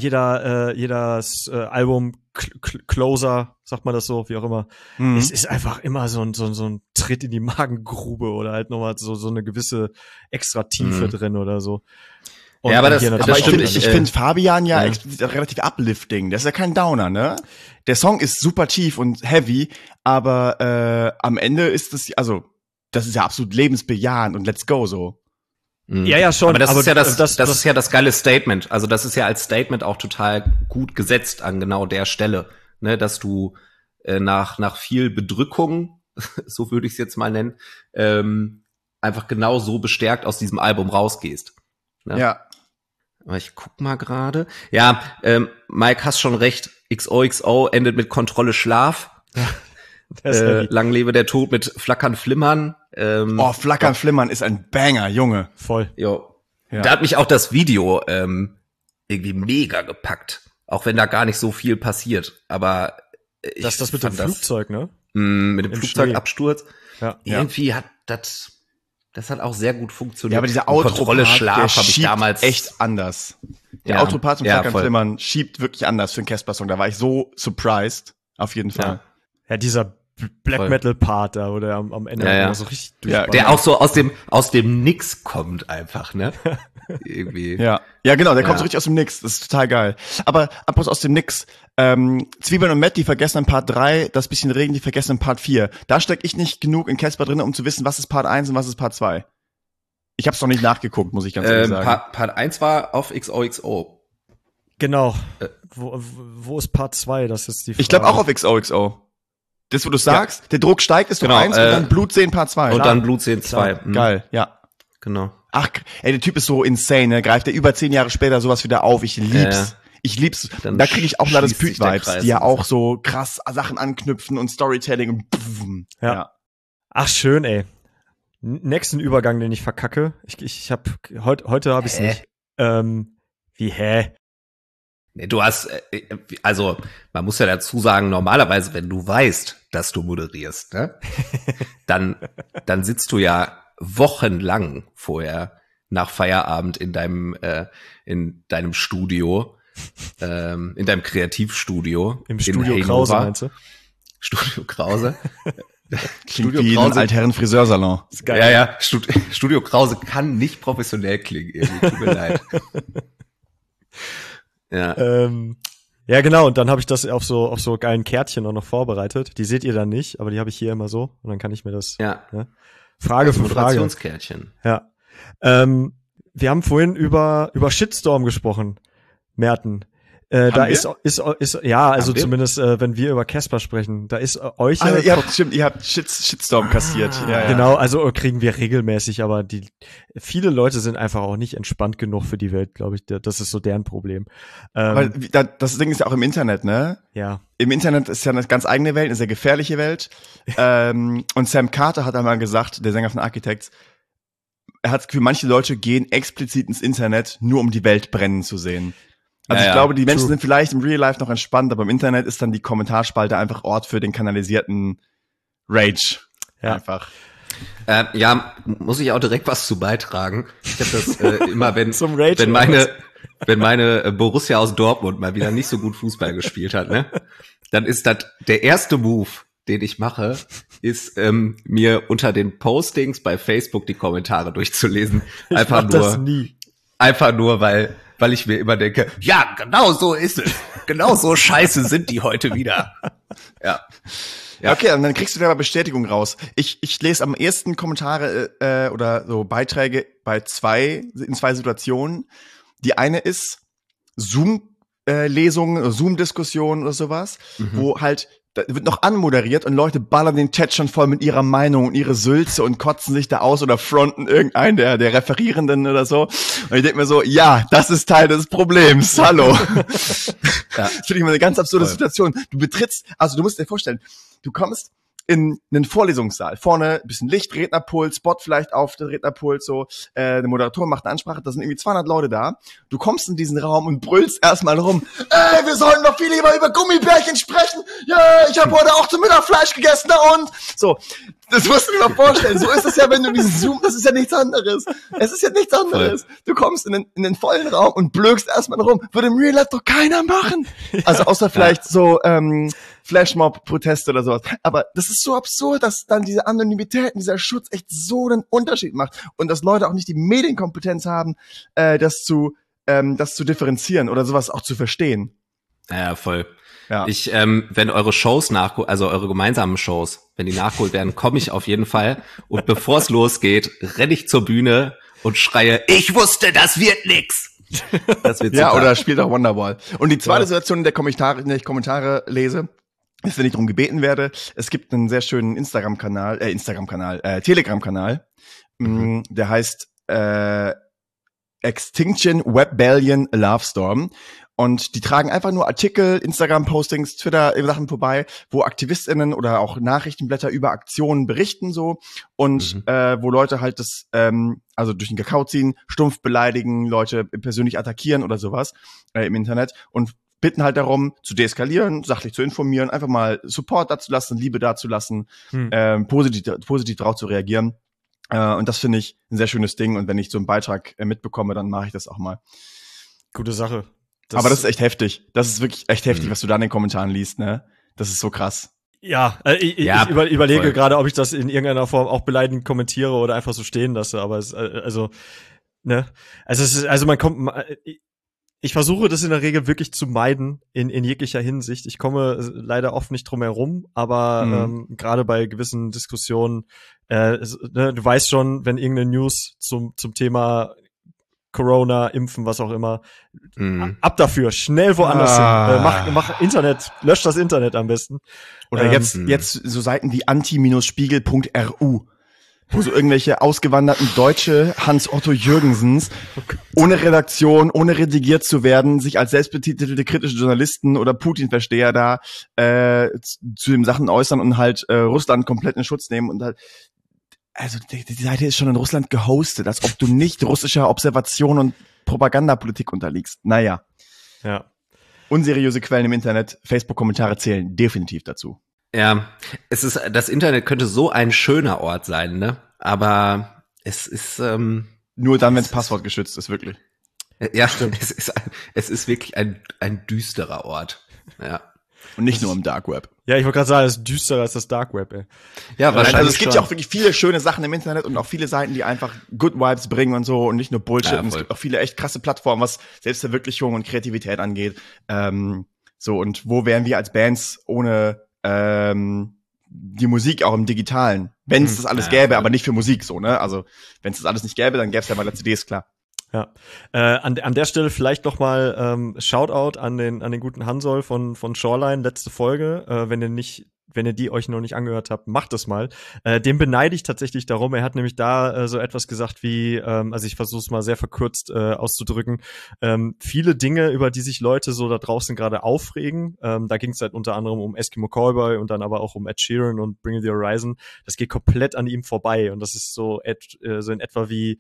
jedes Album Closer, sagt man das so, wie auch immer, es ist einfach immer so ein Tritt in die Magengrube oder halt nochmal so eine gewisse extra Tiefe drin oder so. Und ja, aber das stimmt. Ich finde Fabian relativ uplifting. Das ist ja kein Downer, ne? Der Song ist super tief und heavy, aber am Ende ist das, also das ist ja absolut lebensbejahend und let's go so. Ja, schon. Aber das ist ja das ist ja das geile Statement. Also das ist ja als Statement auch total gut gesetzt an genau der Stelle, ne, dass du nach viel Bedrückung, so würde ich es jetzt mal nennen, einfach genau so bestärkt aus diesem Album rausgehst. Ne? Ja. Aber ich guck mal gerade. Ja, Mike, hast schon recht. XOXO endet mit Kontrolle Schlaf. Lang lebe der Tod mit Flackern, Flimmern. Flackern, Flimmern ist ein Banger, Junge. Voll. Jo. Ja. Da hat mich auch das Video irgendwie mega gepackt. Auch wenn da gar nicht so viel passiert. Aber das mit dem Flugzeug, ne? Mit dem Flugzeugabsturz. Ja. Irgendwie hat das Das hat auch sehr gut funktioniert. Ja, aber dieser Kontrolle Outro-Part, Schlaf der habe ich schiebt damals echt anders. Der Ja. Outro-Part zum Ja, Fuck am voll. Flimmern schiebt wirklich anders für einen Casper-Song. Da war ich so surprised. Auf jeden Fall. Ja, dieser Black Voll. Metal Part da, wo der am Ende Ja, ja. immer so richtig Ja, durchballert. Der auch so aus dem Nix kommt einfach, ne? Irgendwie. Ja, genau, der kommt Ja. so richtig aus dem Nix. Das ist total geil. Aber apropos aus dem Nix, Zwiebeln und Matt, die vergessen in Part 3, das bisschen Regen, die vergessen in Part 4. Da stecke ich nicht genug in Casper drin, um zu wissen, was ist Part 1 und was ist Part 2. Ich habe es noch nicht nachgeguckt, muss ich ganz ehrlich sagen. Part 1 war auf XOXO. Genau. Wo ist Part 2? Das ist die Frage. Ich glaube auch auf XOXO. Das, wo du sagst, der Druck steigt, ist Genau, Part 1 und dann Blutsehen Part 2. Und dann Blutsehen 2. Geil, ja. Genau. Ach, ey, der Typ ist so insane, ne? Greift er über 10 Jahre später sowas wieder auf. Ich lieb's. Ja. Ich lieb's. Dann Da kriege ich auch Lades schließt sich der Püt-Vibes, Kreis die ja und auch so krass Sachen anknüpfen und Storytelling und pfff. Ja. Ach, schön, ey. Nächsten Übergang, den ich verkacke. Ich hab, heute habe ich's nicht. Wie, hä? Nee, du hast, also man muss ja dazu sagen, normalerweise, wenn du weißt, dass du moderierst, ne, dann sitzt du ja wochenlang vorher nach Feierabend in deinem Studio, in deinem Kreativstudio. Im in Studio Hannover. Krause, meinst du? Studio Krause. Klingt wie ein Altherren Friseursalon. Ist geil. Ja, Studio Krause kann nicht professionell klingen, irgendwie, tut mir leid. Ja. Ja, genau. Und dann habe ich das auf so geilen Kärtchen auch noch vorbereitet. Die seht ihr dann nicht, aber die habe ich hier immer so. Und dann kann ich mir das Ja. Frage für Frage. Moderationskärtchen. Ja. Wir haben vorhin über Shitstorm gesprochen, Merten. Da wir? ist ja, also Haben wir? zumindest wenn wir über Casper sprechen, da ist euch Also, ihr habt Shitstorm kassiert. Ja. genau, also kriegen wir regelmäßig, aber viele Leute sind einfach auch nicht entspannt genug für die Welt, glaube ich. Das ist so deren Problem. Weil das Ding ist ja auch im Internet, ne? Ja. Im Internet ist ja eine ganz eigene Welt, eine sehr gefährliche Welt. Und Sam Carter hat einmal gesagt, der Sänger von Architects, er hat das Gefühl, manche Leute gehen explizit ins Internet, nur um die Welt brennen zu sehen. Also ich glaube, die Menschen sind vielleicht im Real Life noch entspannt, aber im Internet ist dann die Kommentarspalte einfach Ort für den kanalisierten Rage. Ja. Einfach. Ja, muss ich auch direkt was zu beitragen. Ich habe das immer, Zum Rage wenn meine Borussia aus Dortmund mal wieder nicht so gut Fußball gespielt hat, ne, dann ist das der erste Move, den ich mache, ist mir unter den Postings bei Facebook die Kommentare durchzulesen. Einfach nur, weil ich mir immer denke, ja, genau so ist es. Genau so scheiße sind die heute wieder. Ja. Okay, und dann kriegst du da mal Bestätigung raus. Ich lese am ersten Kommentare oder so Beiträge in zwei Situationen. Die eine ist Zoom-Lesungen, Zoom-Diskussionen oder sowas, wo halt da wird noch anmoderiert und Leute ballern den Chat schon voll mit ihrer Meinung und ihre Sülze und kotzen sich da aus oder fronten irgendeinen der Referierenden oder so. Und ich denke mir so, ja, das ist Teil des Problems. Hallo. Das finde ich mal eine ganz absurde Situation. Du musst dir vorstellen, du kommst in einen Vorlesungssaal. Vorne ein bisschen Licht, Rednerpult, Spot vielleicht auf der Rednerpult, so, der Moderator macht eine Ansprache, da sind irgendwie 200 Leute da. Du kommst in diesen Raum und brüllst erstmal rum, wir sollten doch viel lieber über Gummibärchen sprechen. Ja, ich habe heute auch zum Mittag Fleisch gegessen, na und? So, das musst du dir mal vorstellen. So ist es ja, wenn du diesen Zoom, das ist ja nichts anderes. Es ist ja nichts anderes. Du kommst in den vollen Raum und blökst erstmal rum. Würde im Real Life doch keiner machen. Also außer vielleicht so, Flashmob-Proteste oder sowas. Aber das ist so absurd, dass dann diese Anonymität, dieser Schutz echt so einen Unterschied macht. Und dass Leute auch nicht die Medienkompetenz haben, das zu differenzieren oder sowas auch zu verstehen. Ja, voll. Ja. Wenn eure Shows also eure gemeinsamen Shows, wenn die nachgeholt werden, komme ich auf jeden Fall. Und bevor es losgeht, renne ich zur Bühne und schreie, ich wusste, das wird nix. Das wird Ja, super. oder spielt auch Wonderwall. Und die zweite Situation, in der ich Kommentare lese, ist, wenn ich darum gebeten werde, es gibt einen sehr schönen Telegram-Kanal, der heißt Extinction Rebellion Love Storm. Und die tragen einfach nur Artikel, Instagram-Postings, Twitter-Sachen vorbei, wo AktivistInnen oder auch Nachrichtenblätter über Aktionen berichten so und wo Leute halt das also durch den Kakao ziehen, stumpf beleidigen, Leute persönlich attackieren oder sowas im Internet und bitten halt darum, zu deeskalieren, sachlich zu informieren, einfach mal Support dazulassen, Liebe dazulassen, positiv drauf zu reagieren. Und das finde ich ein sehr schönes Ding. Und wenn ich so einen Beitrag mitbekomme, dann mache ich das auch mal. Gute Sache. Aber das ist echt heftig. Das ist wirklich echt heftig, was du da in den Kommentaren liest, ne? Das ist so krass. Ja, ich überlege gerade, ob ich das in irgendeiner Form auch beleidigend kommentiere oder einfach so stehen lasse. Aber es, ich versuche das in der Regel wirklich zu meiden in jeglicher Hinsicht. Ich komme leider oft nicht drum herum, aber gerade bei gewissen Diskussionen, du weißt schon, wenn irgendeine News zum Thema Corona, Impfen, was auch immer, ab dafür, schnell woanders hin. Mach Internet, lösch das Internet am besten. Oder jetzt so Seiten wie anti-spiegel.ru, wo so irgendwelche ausgewanderten Deutsche Hans-Otto Jürgensens ohne Redaktion, ohne redigiert zu werden, sich als selbstbetitelte kritische Journalisten oder Putin-Versteher da zu den Sachen äußern und halt Russland komplett in Schutz nehmen und halt, also die Seite ist schon in Russland gehostet, als ob du nicht russischer Observation und Propagandapolitik unterliegst. Naja. Ja. Unseriöse Quellen im Internet, Facebook-Kommentare zählen definitiv dazu. Ja, das Internet könnte so ein schöner Ort sein, ne? Aber es ist nur dann, wenn es passwortgeschützt ist, wirklich. Ja, stimmt. Es ist wirklich ein düsterer Ort. Ja. Und nicht nur im Dark Web. Ja, ich wollte gerade sagen, es ist düsterer als das Dark Web, ey. Ja, wahrscheinlich. Also es gibt ja auch wirklich viele schöne Sachen im Internet und auch viele Seiten, die einfach Good Vibes bringen und so und nicht nur Bullshit. Ja, und es gibt auch viele echt krasse Plattformen, was Selbstverwirklichung und Kreativität angeht. So, und wo wären wir als Bands ohne die Musik auch im Digitalen? Wenn es das alles gäbe, aber nicht für Musik, so, ne? Also, wenn es das alles nicht gäbe, dann gäbe es ja mal CDs, klar. Ja, an der Stelle vielleicht noch mal Shoutout an den guten Hansol von Shoreline, letzte Folge. Wenn ihr die euch noch nicht angehört habt, macht es mal. Dem beneide ich tatsächlich darum. Er hat nämlich da so etwas gesagt wie, also ich versuche es mal sehr verkürzt auszudrücken, viele Dinge, über die sich Leute so da draußen gerade aufregen. Da ging es halt unter anderem um Eskimo Callboy und dann aber auch um Ed Sheeran und Bring the Horizon. Das geht komplett an ihm vorbei und das ist so in etwa wie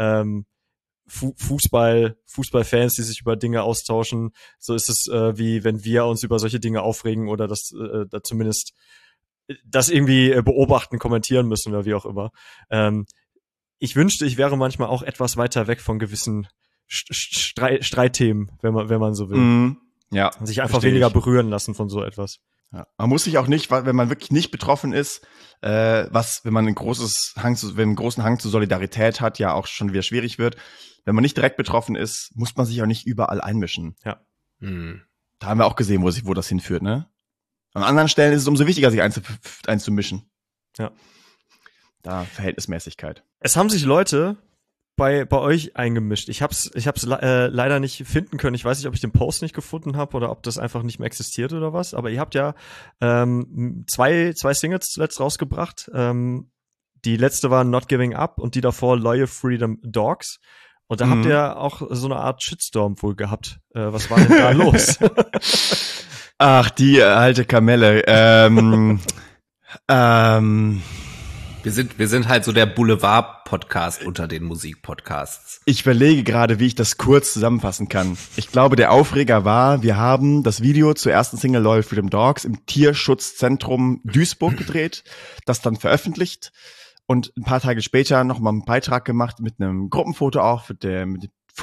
Fußballfans, die sich über Dinge austauschen. So ist es wie wenn wir uns über solche Dinge aufregen oder das da zumindest das irgendwie beobachten, kommentieren müssen oder wie auch immer. Ich wünschte, ich wäre manchmal auch etwas weiter weg von gewissen Streitthemen, wenn man so will. Ja, sich einfach weniger berühren lassen von so etwas. Ja. Man muss sich auch nicht, wenn man wirklich nicht betroffen ist, wenn man einen großen Hang zu Solidarität hat, ja auch schon wieder schwierig wird. Wenn man nicht direkt betroffen ist, muss man sich auch nicht überall einmischen. Ja. Da haben wir auch gesehen, wo das hinführt, ne? An anderen Stellen ist es umso wichtiger, sich einzumischen. Ja. Da Verhältnismäßigkeit. Es haben sich Leute bei euch eingemischt. Ich hab's leider nicht finden können. Ich weiß nicht, ob ich den Post nicht gefunden habe oder ob das einfach nicht mehr existiert oder was. Aber ihr habt ja zwei Singles zuletzt rausgebracht. Die letzte war Not Giving Up und die davor Loyal Freedom Dogs. Und da habt ihr auch so eine Art Shitstorm wohl gehabt. Was war denn da los? Ach, die alte Kamelle. Wir sind halt so der Boulevard-Podcast unter den Musikpodcasts. Ich überlege gerade, wie ich das kurz zusammenfassen kann. Ich glaube, der Aufreger war, wir haben das Video zur ersten Single Loyal Freedom Dogs im Tierschutzzentrum Duisburg gedreht, das dann veröffentlicht und ein paar Tage später nochmal einen Beitrag gemacht mit einem Gruppenfoto auch mit den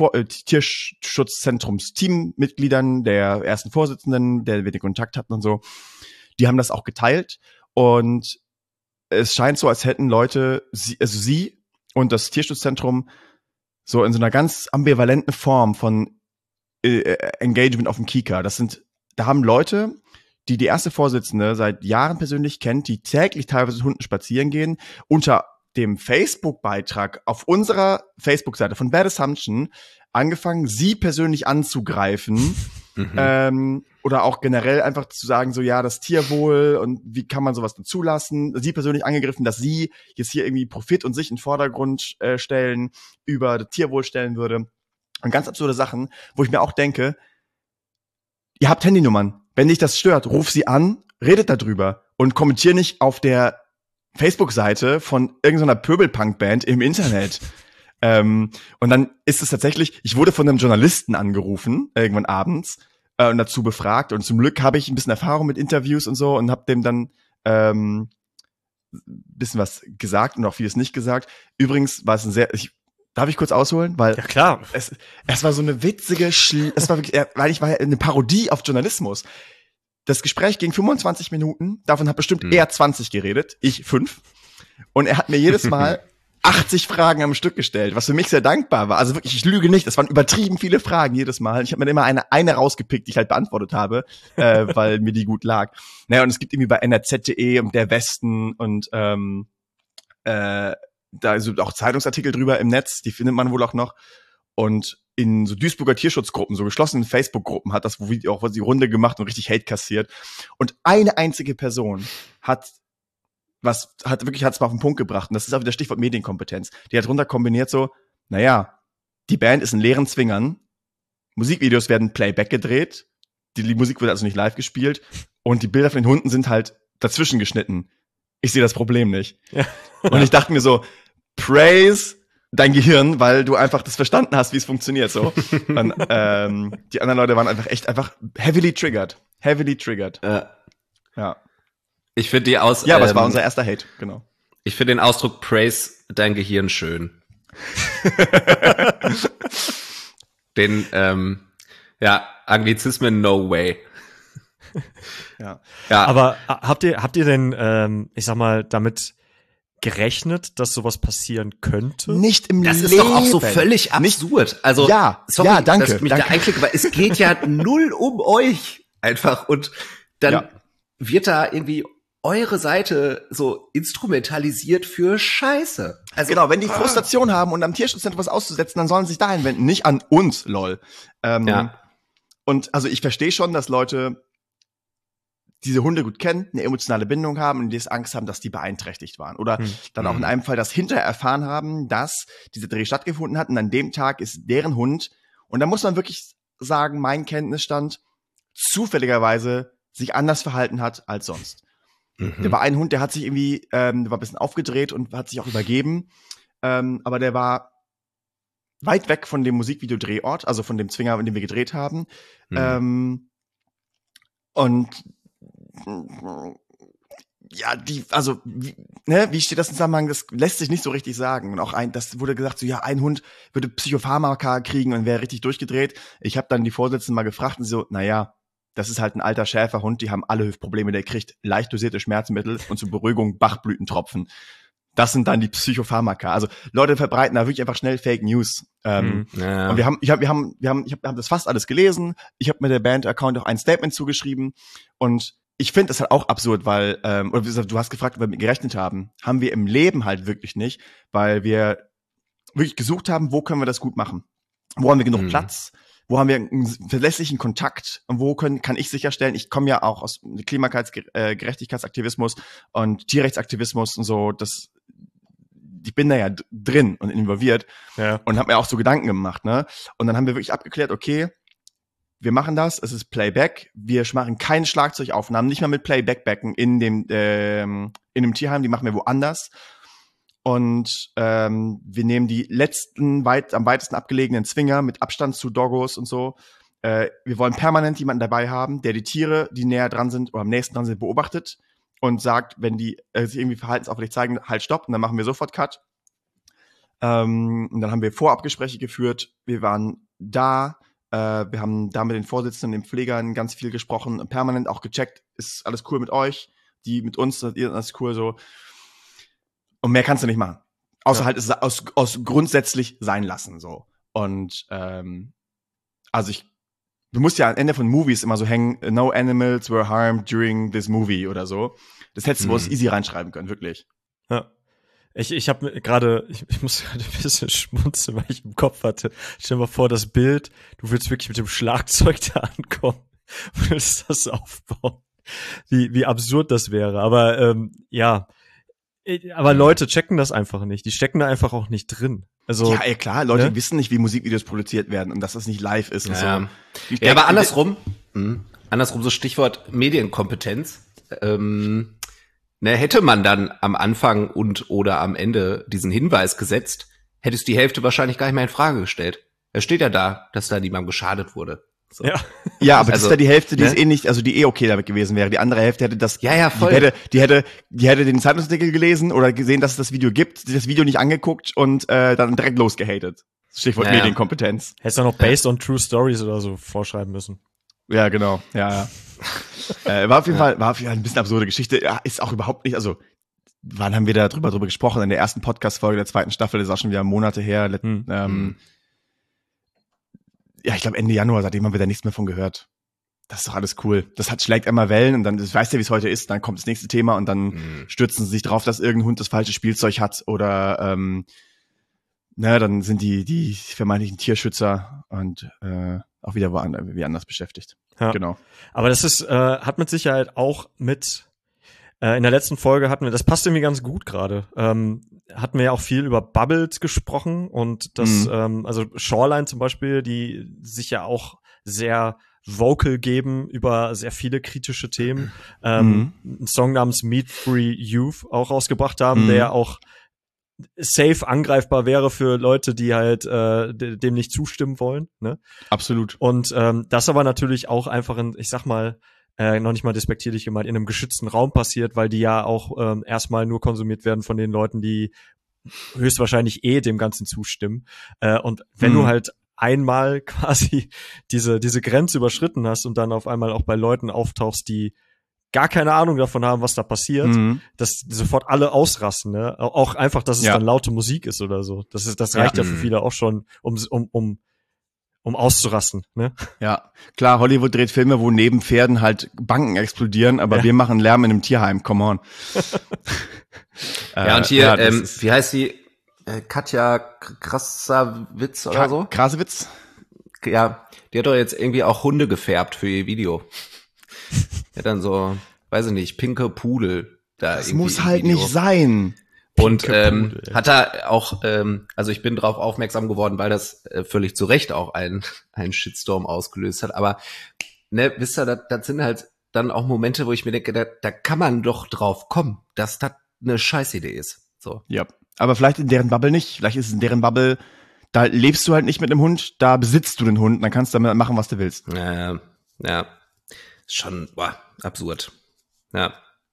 Tierschutzzentrums-Teammitgliedern, der ersten Vorsitzenden, der wir den Kontakt hatten und so. Die haben das auch geteilt und es scheint so, als hätten Leute, sie und das Tierschutzzentrum so in so einer ganz ambivalenten Form von Engagement auf dem Kika. Da haben Leute, die erste Vorsitzende seit Jahren persönlich kennt, die täglich teilweise mit Hunden spazieren gehen, unter dem Facebook-Beitrag auf unserer Facebook-Seite von Bad Assumption angefangen, sie persönlich anzugreifen. Oder auch generell einfach zu sagen, so ja, das Tierwohl und wie kann man sowas denn zulassen? Sie persönlich angegriffen, dass sie jetzt hier irgendwie Profit und sich in den Vordergrund stellen, über das Tierwohl stellen würde. Und ganz absurde Sachen, wo ich mir auch denke, ihr habt Handynummern. Wenn dich das stört, ruf sie an, redet darüber und kommentier nicht auf der Facebook-Seite von irgendeiner Pöbelpunk-Band im Internet. Und dann ist es tatsächlich, ich wurde von einem Journalisten angerufen, irgendwann abends, und dazu befragt. Und zum Glück habe ich ein bisschen Erfahrung mit Interviews und so und habe dem dann bisschen was gesagt und auch vieles nicht gesagt. Übrigens war es darf ich kurz ausholen? Weil ja, klar. Es war so eine witzige, es war wirklich, weil ich war ja eine Parodie auf Journalismus. Das Gespräch ging 25 Minuten, davon hat bestimmt er 20 geredet, ich 5. Und er hat mir jedes Mal 80 Fragen am Stück gestellt, was für mich sehr dankbar war. Also wirklich, ich lüge nicht, es waren übertrieben viele Fragen jedes Mal. Ich habe mir immer eine rausgepickt, die ich halt beantwortet habe, weil mir die gut lag. Naja, und es gibt irgendwie bei nrz.de und der Westen und da sind auch Zeitungsartikel drüber im Netz, die findet man wohl auch noch. Und in so Duisburger Tierschutzgruppen, so geschlossenen Facebook-Gruppen hat das Video auch die Runde gemacht und richtig Hate kassiert. Und eine einzige Person hat es mal auf den Punkt gebracht. Und das ist auch wieder Stichwort Medienkompetenz. Die hat runter kombiniert so, naja, die Band ist in leeren Zwingern, Musikvideos werden Playback gedreht, die Musik wird also nicht live gespielt und die Bilder von den Hunden sind halt dazwischen geschnitten. Ich sehe das Problem nicht. Ja. Und ich dachte mir so, praise dein Gehirn, weil du einfach das verstanden hast, wie es funktioniert. So. Und, die anderen Leute waren einfach heavily triggered. Ja. Ich finde aber es war unser erster Hate, genau. Ich finde den Ausdruck praise dein Gehirn schön. Den, Anglizismen no way. Ja. Aber habt ihr denn, ich sag mal, damit gerechnet, dass sowas passieren könnte? Nicht im Leben. Das ist doch auch so völlig absurd. Also, sorry, danke, dass ich mich da einklicke, weil es geht ja null um euch einfach und dann wird da irgendwie eure Seite so instrumentalisiert für Scheiße. Also genau, wenn die Frustration haben und am Tierschutzzentrum was auszusetzen, dann sollen sie sich dahin wenden, nicht an uns, lol. Und also ich verstehe schon, dass Leute diese Hunde gut kennen, eine emotionale Bindung haben und die Angst haben, dass die beeinträchtigt waren. Oder dann auch in einem Fall das hinterher erfahren haben, dass dieser Dreh stattgefunden hat und an dem Tag ist deren Hund, und da muss man wirklich sagen, mein Kenntnisstand, zufälligerweise sich anders verhalten hat als sonst. Da war ein Hund, der hat sich irgendwie, der war ein bisschen aufgedreht und hat sich auch übergeben, aber der war weit weg von dem Musikvideo-Drehort, also von dem Zwinger, in dem wir gedreht haben. Und ja, wie steht das im Zusammenhang? Das lässt sich nicht so richtig sagen. Und auch das wurde gesagt, so ja, ein Hund würde Psychopharmaka kriegen und wäre richtig durchgedreht. Ich habe dann die Vorsitzenden mal gefragt und so, naja, das ist halt ein alter Schäferhund, die haben alle Hüftprobleme, der kriegt leicht dosierte Schmerzmittel und zur Beruhigung Bachblütentropfen. Das sind dann die Psychopharmaka. Also Leute verbreiten da wirklich einfach schnell Fake News. Und wir haben das fast alles gelesen. Ich habe mit der Band-Account auch ein Statement zugeschrieben. Und ich finde das halt auch absurd, weil, oder wie gesagt, du hast gefragt, ob wir mit gerechnet haben. Haben wir im Leben halt wirklich nicht, weil wir wirklich gesucht haben, wo können wir das gut machen? Wo haben wir genug Platz? Wo haben wir einen verlässlichen Kontakt? Und wo kann ich sicherstellen, ich komme ja auch aus Gerechtigkeitsaktivismus und Tierrechtsaktivismus und so, ich bin da ja drin und involviert und habe mir auch so Gedanken gemacht, ne? Und dann haben wir wirklich abgeklärt, okay, wir machen das, es ist Playback, wir machen keine Schlagzeugaufnahmen, nicht mal mit Playback-Becken in dem Tierheim, die machen wir woanders. Und wir nehmen die letzten, am weitesten abgelegenen Zwinger mit Abstand zu Doggos und so. Wir wollen permanent jemanden dabei haben, der die Tiere, die näher dran sind oder am nächsten dran sind, beobachtet und sagt, wenn die sich irgendwie verhaltensauffällig zeigen, halt stopp, und dann machen wir sofort Cut. Und dann haben wir Vorabgespräche geführt, wir waren da, wir haben da mit den Vorsitzenden, den Pflegern ganz viel gesprochen, permanent auch gecheckt, ist alles cool mit euch, die mit uns, ihr alles cool so. Und mehr kannst du nicht machen. Außer halt es aus grundsätzlich sein lassen, so. Und also du musst ja am Ende von Movies immer so hängen, no animals were harmed during this movie oder so. Das hättest du bloß easy reinschreiben können, wirklich. Ja. Ich habe gerade, ich muss gerade ein bisschen schmunzeln, weil ich im Kopf hatte. Stell dir mal vor, das Bild, du willst wirklich mit dem Schlagzeug da ankommen. Du willst das aufbauen. Wie absurd das wäre. Aber aber Leute checken das einfach nicht. Die stecken da einfach auch nicht drin. Also, ja, klar, Leute wissen nicht, wie Musikvideos produziert werden und dass das nicht live ist und so. Ja, aber andersrum so Stichwort Medienkompetenz. Hätte man dann am Anfang oder am Ende diesen Hinweis gesetzt, hättest die Hälfte wahrscheinlich gar nicht mehr in Frage gestellt. Es steht ja da, dass da niemandem geschadet wurde. So. Ja. Ja, aber das ist ja die Hälfte, die ne? ist nicht, also die okay damit gewesen wäre. Die andere Hälfte hätte das, Ja, voll. die hätte den Zeitungsartikel gelesen oder gesehen, dass es das Video gibt, sich das Video nicht angeguckt und dann direkt losgehatet. Stichwort Medienkompetenz. Hättest du noch based on true stories oder so vorschreiben müssen. Ja, genau. Ja. War auf jeden Fall ein bisschen absurde Geschichte. Ja, ist auch überhaupt nicht, also wann haben wir da drüber gesprochen? In der ersten Podcast-Folge der 2. Staffel, das ist auch schon wieder Monate her. Ja, ich glaube Ende Januar, seitdem haben wir da nichts mehr von gehört. Das ist doch alles cool. Schlägt einmal Wellen und dann, weißt du, wie es heute ist, dann kommt das nächste Thema und dann stürzen sie sich drauf, dass irgendein Hund das falsche Spielzeug hat oder dann sind die vermeintlichen Tierschützer und auch wieder woanders beschäftigt. Ja. Genau. Aber das ist, hat mit Sicherheit auch mit in der letzten Folge das passt irgendwie ganz gut gerade. Hatten wir ja auch viel über Bubbles gesprochen und das, also Shoreline zum Beispiel, die sich ja auch sehr vocal geben über sehr viele kritische Themen. Einen Song namens Meat Free Youth auch rausgebracht haben, der auch safe angreifbar wäre für Leute, die halt dem nicht zustimmen wollen. Ne? Absolut. Und das aber natürlich auch einfach ich sag mal, noch nicht mal despektierlich gemeint, in einem geschützten Raum passiert, weil die ja auch erstmal nur konsumiert werden von den Leuten, die höchstwahrscheinlich dem Ganzen zustimmen. Und wenn du halt einmal quasi diese Grenze überschritten hast und dann auf einmal auch bei Leuten auftauchst, die gar keine Ahnung davon haben, was da passiert, dass sofort alle ausrasten, ne? Auch einfach, dass es dann laute Musik ist oder so. Das reicht ja für viele auch schon, um auszurasten, ne? Ja, klar, Hollywood dreht Filme, wo neben Pferden halt Banken explodieren, aber wir machen Lärm in einem Tierheim, come on. Ja, und hier, wie heißt die? Katja Krasavitz oder so? Krasewitz? Ja, die hat doch jetzt irgendwie auch Hunde gefärbt für ihr Video. Ja, dann so, weiß ich nicht, pinke Pudel da das irgendwie. Das muss halt nicht sein. Und hat da auch, also ich bin drauf aufmerksam geworden, weil das völlig zu Recht auch einen Shitstorm ausgelöst hat. Aber ne, wisst ihr, das sind halt dann auch Momente, wo ich mir denke, da kann man doch drauf kommen, dass das eine Scheißidee ist. So. Ja, aber vielleicht in deren Bubble nicht. Vielleicht ist es in deren Bubble, da lebst du halt nicht mit einem Hund, da besitzt du den Hund, dann kannst du damit machen, was du willst. Ja, schon absurd. Ja.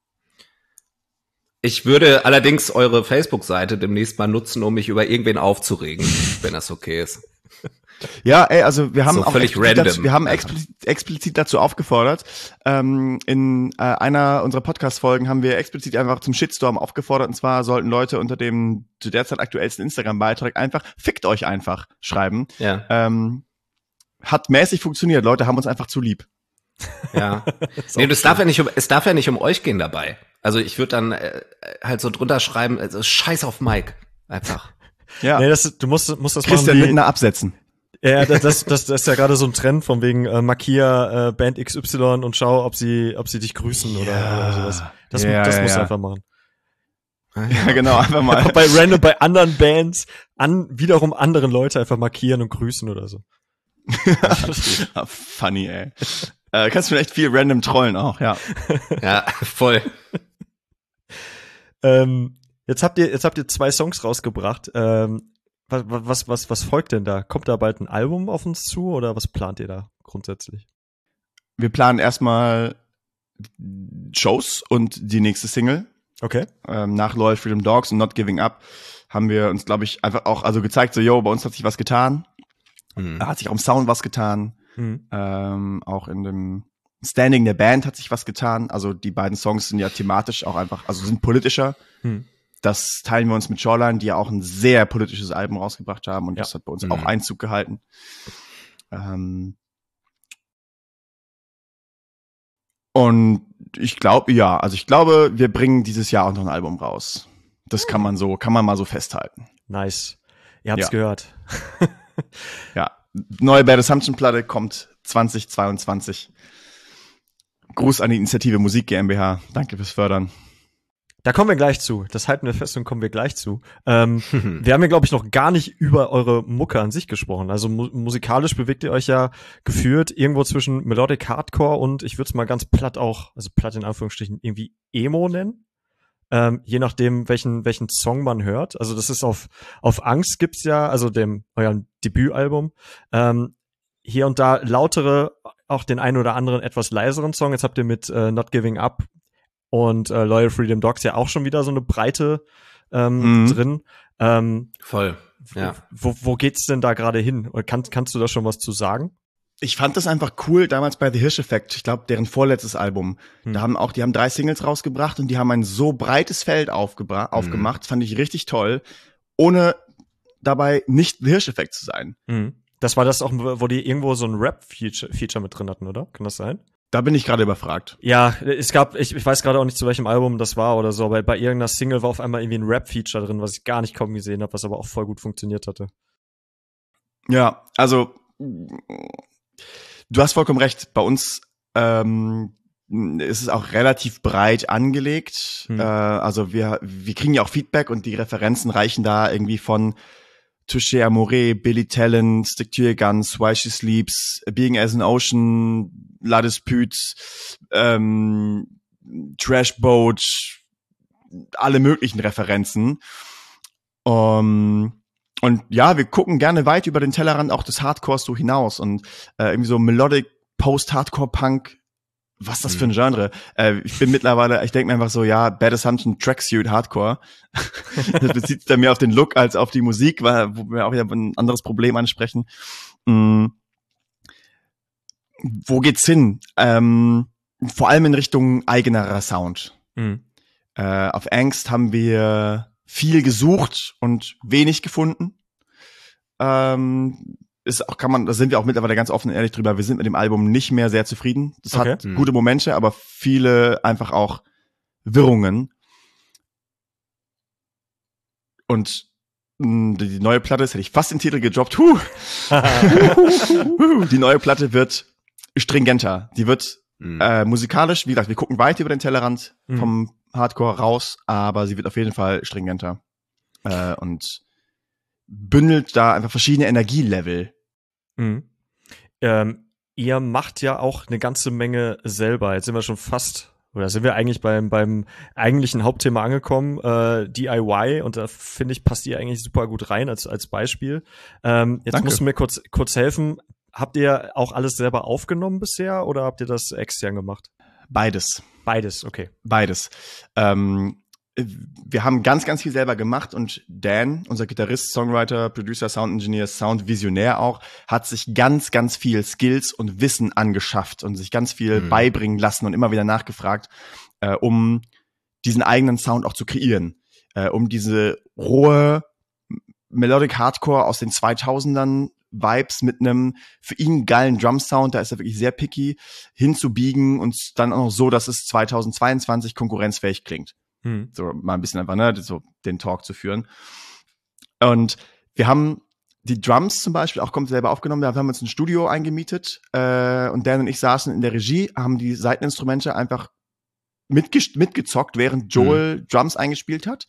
Ich würde allerdings eure Facebook-Seite demnächst mal nutzen, um mich über irgendwen aufzuregen, wenn das okay ist. Ja, also wir haben so auch völlig random. Wir haben explizit dazu aufgefordert. In einer unserer Podcast-Folgen haben wir explizit einfach zum Shitstorm aufgefordert. Und zwar sollten Leute unter dem zu derzeit aktuellsten Instagram-Beitrag einfach "fickt euch einfach" schreiben. Ja. Hat mäßig funktioniert. Leute haben uns einfach zu lieb. Ja. Nee, es darf ja nicht um euch gehen dabei. Also ich würde dann halt so drunter schreiben, also Scheiß auf Mike. Einfach. Ja. Nee, du musst das Christian machen Lindner absetzen. Ja, das ist ja gerade so ein Trend von wegen markier Band XY und schau, ob sie dich grüßen oder sowas. Das musst du einfach machen. Ja, genau, einfach mal. Bei anderen Bands wiederum anderen Leute einfach markieren und grüßen oder so. Funny, ey. Kannst du echt viel random trollen auch, ja. Ja, voll. Jetzt habt ihr 2 Songs rausgebracht. Was folgt denn da? Kommt da bald ein Album auf uns zu oder was plant ihr da grundsätzlich? Wir planen erstmal Shows und die nächste Single. Okay. Nach Loyal Freedom Dogs und Not Giving Up haben wir uns, glaube ich, einfach auch gezeigt, so, bei uns hat sich was getan. Hat sich auch im Sound was getan. Auch in dem Standing der Band hat sich was getan. Also die beiden Songs sind ja thematisch auch einfach, also sind politischer. Das teilen wir uns mit Shoreline, die ja auch ein sehr politisches Album rausgebracht haben und das hat bei uns auch Einzug gehalten. Und ich glaube, wir bringen dieses Jahr auch noch ein Album raus. Das kann man mal so festhalten. Nice. Ihr habt's gehört. Ja. Neue Bad Assumption Platte kommt 2022. Gruß an die Initiative Musik GmbH. Danke fürs Fördern. Da kommen wir gleich zu. Das halten wir fest und kommen wir gleich zu. Wir haben ja, glaube ich, noch gar nicht über eure Mucke an sich gesprochen. Also musikalisch bewegt ihr euch ja geführt irgendwo zwischen Melodic Hardcore und ich würde es mal ganz platt also platt in Anführungsstrichen, irgendwie Emo nennen. Je nachdem, welchen Song man hört. Also das ist auf Angst gibt's ja, also eurem Debütalbum, hier und da lautere, auch den einen oder anderen etwas leiseren Song. Jetzt habt ihr mit Not Giving Up und Loyal Freedom Dogs ja auch schon wieder so eine Breite drin. Voll, ja. Wo geht's denn da gerade hin? Kannst du da schon was zu sagen? Ich fand das einfach cool damals bei The Hirsch Effect, ich glaube, deren vorletztes Album. Die haben 3 Singles rausgebracht und die haben ein so breites Feld aufgemacht, fand ich richtig toll, ohne dabei nicht The Hirsch Effect zu sein. Das war das auch, wo die irgendwo so ein Rap-Feature mit drin hatten, oder? Kann das sein? Da bin ich gerade überfragt. Ja, ich weiß gerade auch nicht, zu welchem Album das war oder so, aber bei irgendeiner Single war auf einmal irgendwie ein Rap-Feature drin, was ich gar nicht kommen gesehen habe, was aber auch voll gut funktioniert hatte. Ja, also du hast vollkommen recht. Bei uns ist es auch relativ breit angelegt. Also wir kriegen ja auch Feedback und die Referenzen reichen da irgendwie von Touché Amoré, Billy Talent, Stick to Your Guns, Why She Sleeps, Being as an Ocean, La Dispute, Trash Boat, alle möglichen Referenzen. Und ja, wir gucken gerne weit über den Tellerrand auch des Hardcores so hinaus und irgendwie so Melodic Post-Hardcore-Punk. Was ist das für ein Genre? Ich denke mir einfach so, ja, Bad Assumption, Tracksuit, Hardcore. Das bezieht sich dann mehr auf den Look als auf die Musik, wo wir auch wieder ein anderes Problem ansprechen. Wo geht's hin? Vor allem in Richtung eigenerer Sound. Auf Angst haben wir viel gesucht und wenig gefunden. Da sind wir auch mittlerweile ganz offen und ehrlich drüber. Wir sind mit dem Album nicht mehr sehr zufrieden. Das hat gute Momente, aber viele einfach auch Wirrungen. Und die neue Platte, das hätte ich fast den Titel gedroppt. Die neue Platte wird stringenter. Die wird musikalisch, wie gesagt, wir gucken weit über den Tellerrand vom Hardcore raus, aber sie wird auf jeden Fall stringenter. Und bündelt da einfach verschiedene Energielevel. Ihr macht ja auch eine ganze Menge selber. Jetzt sind wir schon sind wir eigentlich beim eigentlichen Hauptthema angekommen, DIY, und da finde ich, passt ihr eigentlich super gut rein als Beispiel. Jetzt musst du mir kurz helfen. Habt ihr auch alles selber aufgenommen bisher oder habt ihr das extern gemacht? Beides, okay. Beides. Wir haben ganz, ganz viel selber gemacht und Dan, unser Gitarrist, Songwriter, Producer, Sound-Engineer, Sound-Visionär auch, hat sich ganz, ganz viel Skills und Wissen angeschafft und sich ganz viel beibringen lassen und immer wieder nachgefragt, um diesen eigenen Sound auch zu kreieren, um diese rohe Melodic Hardcore aus den 2000ern Vibes mit einem für ihn geilen Drum-Sound, da ist er wirklich sehr picky, hinzubiegen und dann auch noch so, dass es 2022 konkurrenzfähig klingt. So mal ein bisschen einfach, so den Talk zu führen. Und wir haben die Drums zum Beispiel auch komplett selber aufgenommen. Da haben wir uns ein Studio eingemietet und Dan und ich saßen in der Regie, haben die Seiteninstrumente einfach mitgezockt, während Joel Drums eingespielt hat.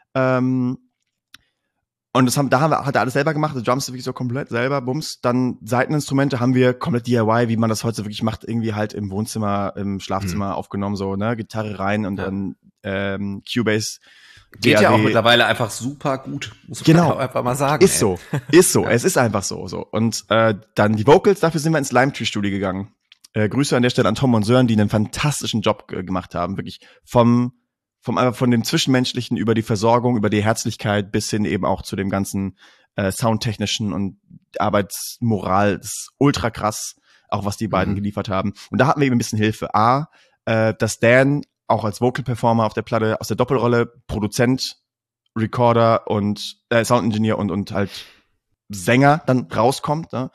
Und hat er alles selber gemacht, die Drums wirklich so komplett selber, Bums. Dann Seiteninstrumente haben wir komplett DIY, wie man das heute wirklich macht, irgendwie halt im Wohnzimmer, im Schlafzimmer aufgenommen, so, ne, Gitarre rein und dann Cubase. Geht ja auch mittlerweile einfach super gut, muss man auch einfach mal sagen. Ist so. Ja. Es ist einfach so. Und dann die Vocals, dafür sind wir ins Lime Tree Studio gegangen. Grüße an der Stelle an Tom und Sören, die einen fantastischen Job gemacht haben, wirklich von dem Zwischenmenschlichen über die Versorgung, über die Herzlichkeit bis hin eben auch zu dem ganzen Soundtechnischen und Arbeitsmoral. Das ist ultra krass, auch was die beiden geliefert haben. Und da hatten wir eben ein bisschen Hilfe. Dass Dan auch als Vocal-Performer auf der Platte aus der Doppelrolle Produzent, Recorder und Sound-Engineer und halt Sänger dann rauskommt. Ne?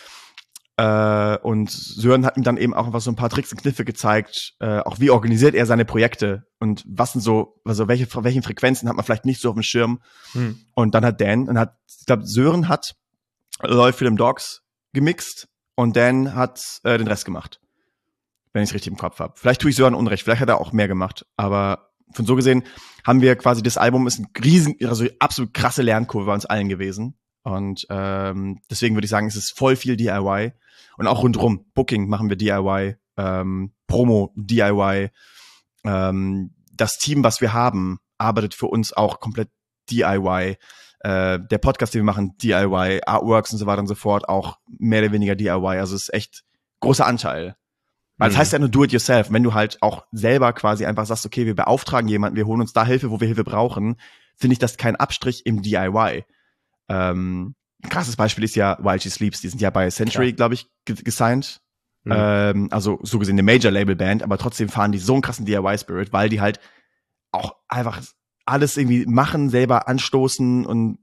Und Sören hat ihm dann eben auch einfach so ein paar Tricks und Kniffe gezeigt, auch wie organisiert er seine Projekte und was sind so, also welchen Frequenzen hat man vielleicht nicht so auf dem Schirm. Und dann hat ich glaube, Sören hat Loyal Freedom Dogs gemixt und Dan hat den Rest gemacht. Wenn ich es richtig im Kopf habe. Vielleicht tue ich Sören Unrecht, vielleicht hat er auch mehr gemacht, aber von so gesehen haben wir quasi, das Album ist also absolut krasse Lernkurve bei uns allen gewesen. Und deswegen würde ich sagen, es ist voll viel DIY. Und auch rundrum. Booking machen wir DIY, Promo DIY. Das Team, was wir haben, arbeitet für uns auch komplett DIY. Der Podcast, den wir machen, DIY, Artworks und so weiter und so fort, auch mehr oder weniger DIY. Also es ist echt großer Anteil. Weil es heißt ja nur do it yourself. Wenn du halt auch selber quasi einfach sagst, okay, wir beauftragen jemanden, wir holen uns da Hilfe, wo wir Hilfe brauchen, finde ich das kein Abstrich im DIY. Krasses Beispiel ist ja While She Sleeps. Die sind ja bei Century, glaube ich, gesigned. Also so gesehen eine Major-Label-Band, aber trotzdem fahren die so einen krassen DIY-Spirit, weil die halt auch einfach alles irgendwie machen, selber anstoßen und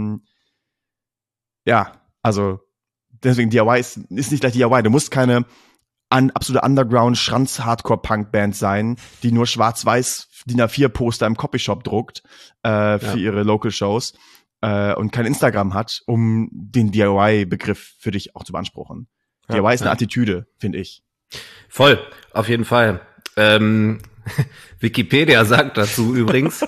also deswegen DIY ist nicht gleich DIY. Du musst keine absolute Underground-Schranz-Hardcore-Punk-Band sein, die nur schwarz-weiß DIN A4-Poster im Copyshop druckt für ihre Local-Shows und kein Instagram hat, um den DIY-Begriff für dich auch zu beanspruchen. DIY ist eine Attitüde, finde ich. Voll, auf jeden Fall. Wikipedia sagt dazu übrigens,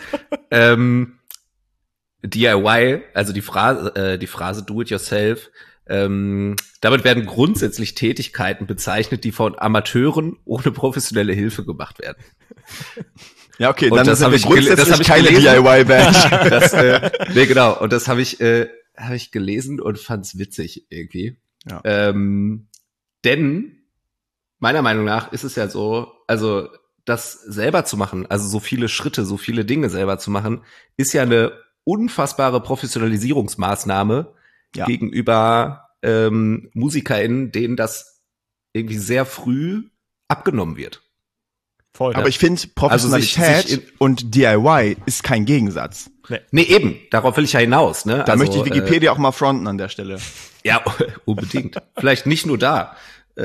DIY, also die Phrase do it yourself, damit werden grundsätzlich Tätigkeiten bezeichnet, die von Amateuren ohne professionelle Hilfe gemacht werden. Ja, okay, und dann das habe ich keine DIY-Band. Nee, genau. Und das habe ich gelesen und fand's witzig irgendwie. Ja. Denn meiner Meinung nach ist es ja so, also das selber zu machen, also so viele Schritte, so viele Dinge selber zu machen, ist ja eine unfassbare Professionalisierungsmaßnahme gegenüber MusikerInnen, denen das irgendwie sehr früh abgenommen wird. Voll. Aber ich finde, Professionalität und DIY ist kein Gegensatz. Nee, eben. Darauf will ich ja hinaus. Ne? Da möchte ich Wikipedia auch mal fronten an der Stelle. Ja, unbedingt. Vielleicht nicht nur da.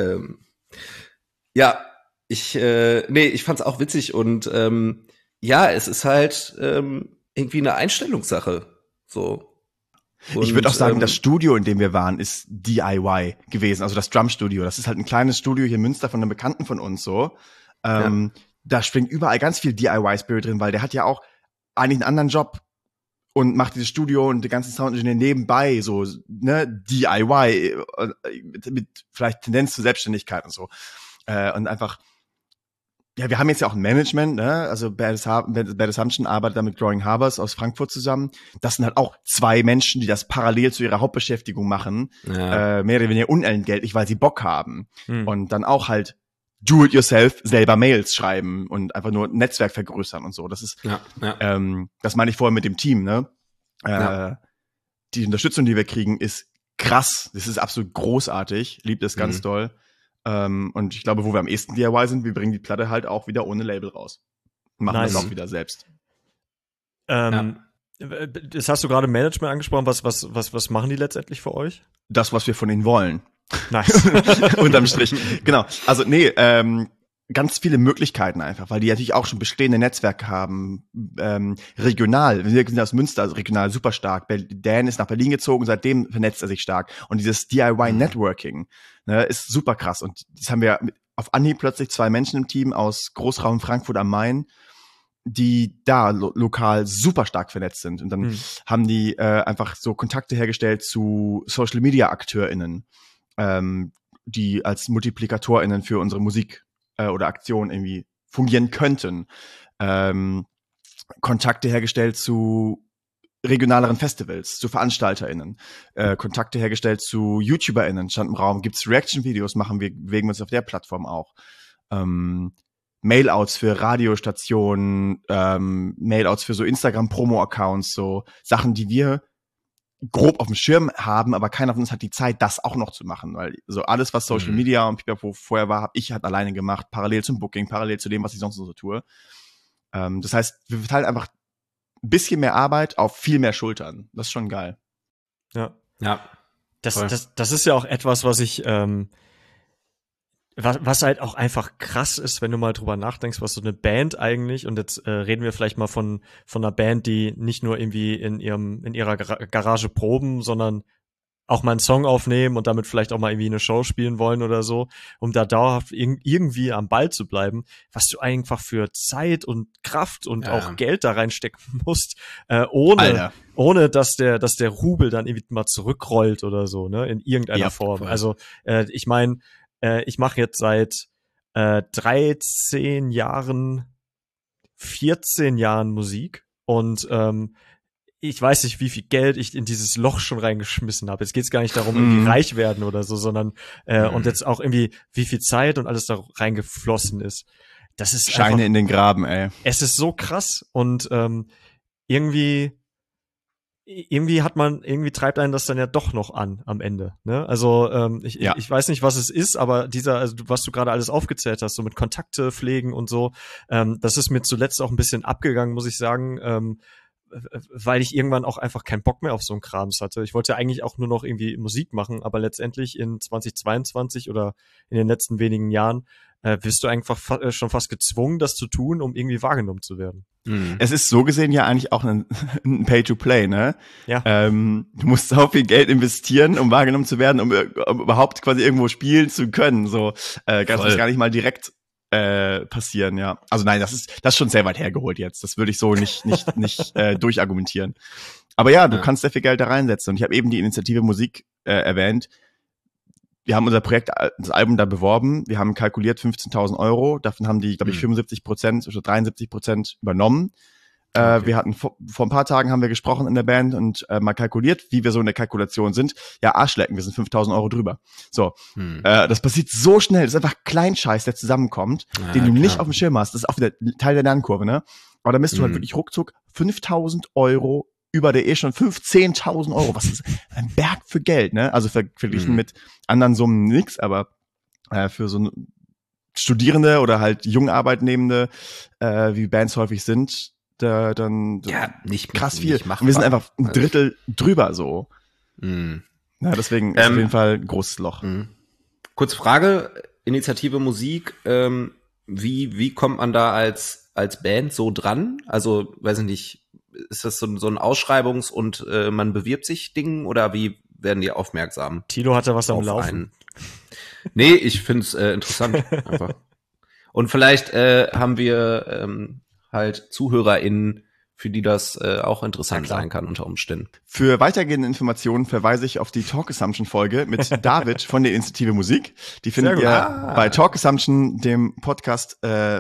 Ich fand's auch witzig und es ist halt irgendwie eine Einstellungssache. So. Und, ich würde auch sagen, das Studio, in dem wir waren, ist DIY gewesen, also das Drumstudio. Das ist halt ein kleines Studio hier in Münster von einem Bekannten von uns so. Da schwingt überall ganz viel DIY-Spirit drin, weil der hat ja auch eigentlich einen anderen Job und macht dieses Studio und den ganzen Soundingenieur nebenbei so, ne, DIY mit vielleicht Tendenz zur Selbstständigkeit und so. Und einfach, wir haben jetzt ja auch ein Management, ne? Also Bad Assumption arbeitet da mit Growing Harbors aus Frankfurt zusammen. Das sind halt auch 2 Menschen, die das parallel zu ihrer Hauptbeschäftigung machen, mehr oder weniger unentgeltlich, weil sie Bock haben. Und dann auch halt do it yourself, selber Mails schreiben und einfach nur Netzwerk vergrößern und so. Das ist, das meine ich vorher mit dem Team, ne? Die Unterstützung, die wir kriegen, ist krass. Das ist absolut großartig. Liebt es ganz doll. Und ich glaube, wo wir am ehesten DIY sind, wir bringen die Platte halt auch wieder ohne Label raus. Machen das auch wieder selbst. Das hast du gerade Management angesprochen. Was machen die letztendlich für euch? Das, was wir von ihnen wollen. Nice. Unterm Strich. Genau. Also ganz viele Möglichkeiten einfach, weil die natürlich auch schon bestehende Netzwerke haben. Regional, wir sind aus Münster, also regional super stark. Dan ist nach Berlin gezogen, seitdem vernetzt er sich stark. Und dieses DIY-Networking ist super krass. Und das haben wir auf Anhieb plötzlich 2 Menschen im Team aus Großraum Frankfurt am Main, die da lokal super stark vernetzt sind. Und dann haben die einfach so Kontakte hergestellt zu Social-Media-AkteurInnen, die als MultiplikatorInnen für unsere Musik oder Aktionen irgendwie fungieren könnten. Kontakte hergestellt zu regionaleren Festivals, zu VeranstalterInnen, Kontakte hergestellt zu YouTuberInnen, stand im Raum, gibt's Reaction-Videos, bewegen wir uns auf der Plattform auch. Mailouts für Radiostationen, Mailouts für so Instagram-Promo-Accounts, so Sachen, die wir grob auf dem Schirm haben, aber keiner von uns hat die Zeit, das auch noch zu machen, weil so alles, was Social Media und Pipapo vorher war, habe ich halt alleine gemacht, parallel zum Booking, parallel zu dem, was ich sonst noch so tue. Das heißt, wir verteilen einfach ein bisschen mehr Arbeit auf viel mehr Schultern. Das ist schon geil. Ja. Das ist ja auch etwas, was ich was halt auch einfach krass ist, wenn du mal drüber nachdenkst, was so eine Band eigentlich, und jetzt reden wir vielleicht mal von einer Band, die nicht nur irgendwie in ihrer Garage proben, sondern auch mal einen Song aufnehmen und damit vielleicht auch mal irgendwie eine Show spielen wollen oder so, um da dauerhaft irgendwie am Ball zu bleiben, was du einfach für Zeit und Kraft und auch Geld da reinstecken musst, ohne dass der Rubel dann irgendwie mal zurückrollt oder so, ne, in irgendeiner Form. Voll. Also ich meine, ich mache jetzt seit 13 Jahren, 14 Jahren Musik und ich weiß nicht, wie viel Geld ich in dieses Loch schon reingeschmissen habe. Jetzt geht's gar nicht darum, irgendwie reich werden oder so, sondern und jetzt auch irgendwie, wie viel Zeit und alles da reingeflossen ist. Das ist Scheine einfach, in den Graben, ey. es ist so krass und irgendwie irgendwie treibt einen das dann ja doch noch an am Ende, ne? Also ich weiß nicht, was es ist, aber was du gerade alles aufgezählt hast, so mit Kontakte pflegen und so, das ist mir zuletzt auch ein bisschen abgegangen, muss ich sagen, weil ich irgendwann auch einfach keinen Bock mehr auf so einen Krams hatte. Ich wollte ja eigentlich auch nur noch irgendwie Musik machen, aber letztendlich in 2022 oder in den letzten wenigen Jahren wirst du einfach schon fast gezwungen, das zu tun, um irgendwie wahrgenommen zu werden. Es ist so gesehen ja eigentlich auch ein Pay-to-Play, ne? Ja. Du musst so viel Geld investieren, um wahrgenommen zu werden, um überhaupt quasi irgendwo spielen zu können. So kann das gar nicht mal direkt passieren, ja. Also nein, das ist schon sehr weit hergeholt jetzt. Das würde ich so nicht durchargumentieren. Aber ja, du kannst sehr viel Geld da reinsetzen. Und ich habe eben die Initiative Musik erwähnt. Wir haben unser Projekt, das Album da beworben. Wir haben kalkuliert 15.000 Euro. Davon haben die, glaube ich, 75% oder 73% übernommen. Okay. Wir hatten vor ein paar Tagen haben wir gesprochen in der Band und mal kalkuliert, wie wir so in der Kalkulation sind. Ja, Arschlecken, wir sind 5.000 Euro drüber. So, das passiert so schnell. Das ist einfach Kleinscheiß, der zusammenkommt, den du nicht auf dem Schirm hast. Das ist auch wieder Teil der Lernkurve, ne? Aber da bist du halt wirklich ruckzuck 5.000 Euro über der schon 15.000 Euro. Was ist ein Berg für Geld, ne? Also verglichen mit anderen Summen nix, aber für so Studierende oder halt Jungarbeitnehmende, wie Bands häufig sind, dann nicht krass viel. Nicht machbar. Und wir sind einfach ein Drittel drüber so. Ja, deswegen ist auf jeden Fall ein großes Loch. Kurz Frage, Initiative Musik, wie kommt man da als Band so dran? Also, weiß ich nicht, ist das so ein Ausschreibungs- und man bewirbt sich Dingen oder wie werden die aufmerksam? Tilo hatte was am Laufen. Nee, ich find's interessant einfach. Und vielleicht haben wir halt ZuhörerInnen, für die das auch interessant sein kann unter Umständen. Für weitergehende Informationen verweise ich auf die Talk Assumption Folge mit David von der Initiative Musik. Die findet ihr bei Talk Assumption, dem Podcast,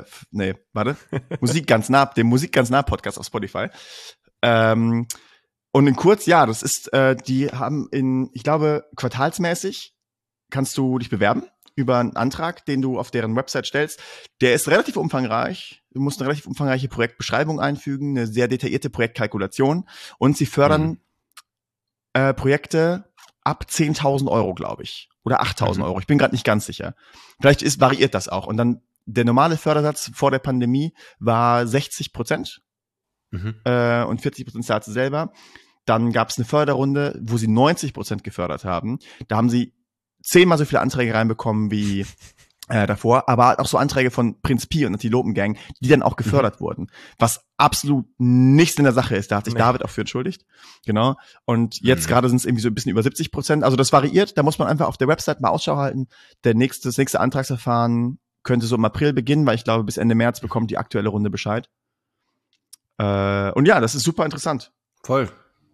Musik ganz nah Podcast auf Spotify. Und in kurz, ja, das ist, die haben ich glaube, quartalsmäßig kannst du dich bewerben über einen Antrag, den du auf deren Website stellst. Der ist relativ umfangreich. Du musst eine relativ umfangreiche Projektbeschreibung einfügen, eine sehr detaillierte Projektkalkulation und sie fördern Projekte ab 10.000 Euro, glaube ich. Oder 8.000 Euro. Ich bin gerade nicht ganz sicher. Vielleicht variiert das auch. Und dann der normale Fördersatz vor der Pandemie war 60%. Und 40% zahlt sie selber. Dann gab es eine Förderrunde, wo sie 90% gefördert haben. Da haben sie 10-mal so viele Anträge reinbekommen wie davor, aber auch so Anträge von Prinz Pi und Antilopen Gang, die dann auch gefördert wurden. Was absolut nichts in der Sache ist. Da hat sich David auch für entschuldigt. Genau. Und jetzt gerade sind es irgendwie so ein bisschen über 70%. Also das variiert. Da muss man einfach auf der Website mal Ausschau halten. Das nächste Antragsverfahren könnte so im April beginnen, weil ich glaube, bis Ende März bekommt die aktuelle Runde Bescheid. Und ja, das ist super interessant. Voll.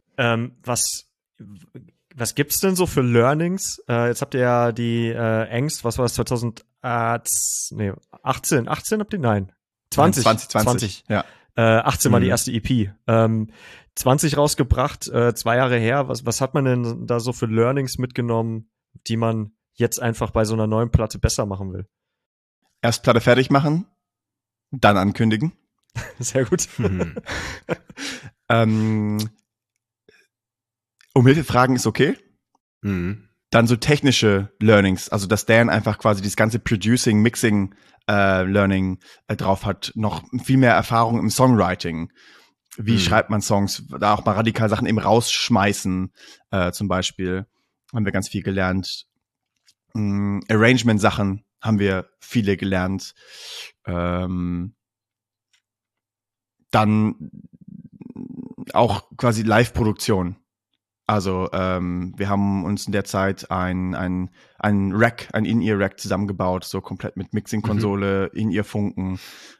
Was gibt's denn so für Learnings? Jetzt habt ihr ja die Angst, was war das, 18 habt ihr? Nein. 20. Ja. 18 mal die erste EP. 20 rausgebracht, 2 Jahre her. Was hat man denn da so für Learnings mitgenommen, die man jetzt einfach bei so einer neuen Platte besser machen will? Erst Platte fertig machen, dann ankündigen. Sehr gut. Um Hilfe fragen ist okay. Dann so technische Learnings, also dass Dan einfach quasi dieses ganze Producing, Mixing Learning drauf hat, noch viel mehr Erfahrung im Songwriting. Wie schreibt man Songs? Da auch mal radikal Sachen eben rausschmeißen, zum Beispiel. Haben wir ganz viel gelernt. Arrangement-Sachen haben wir viele gelernt. Dann auch quasi Live-Produktion. Also wir haben uns in der Zeit ein In-Ear-Rack zusammengebaut, so komplett mit Mixing-Konsole, In-Ear-Funken,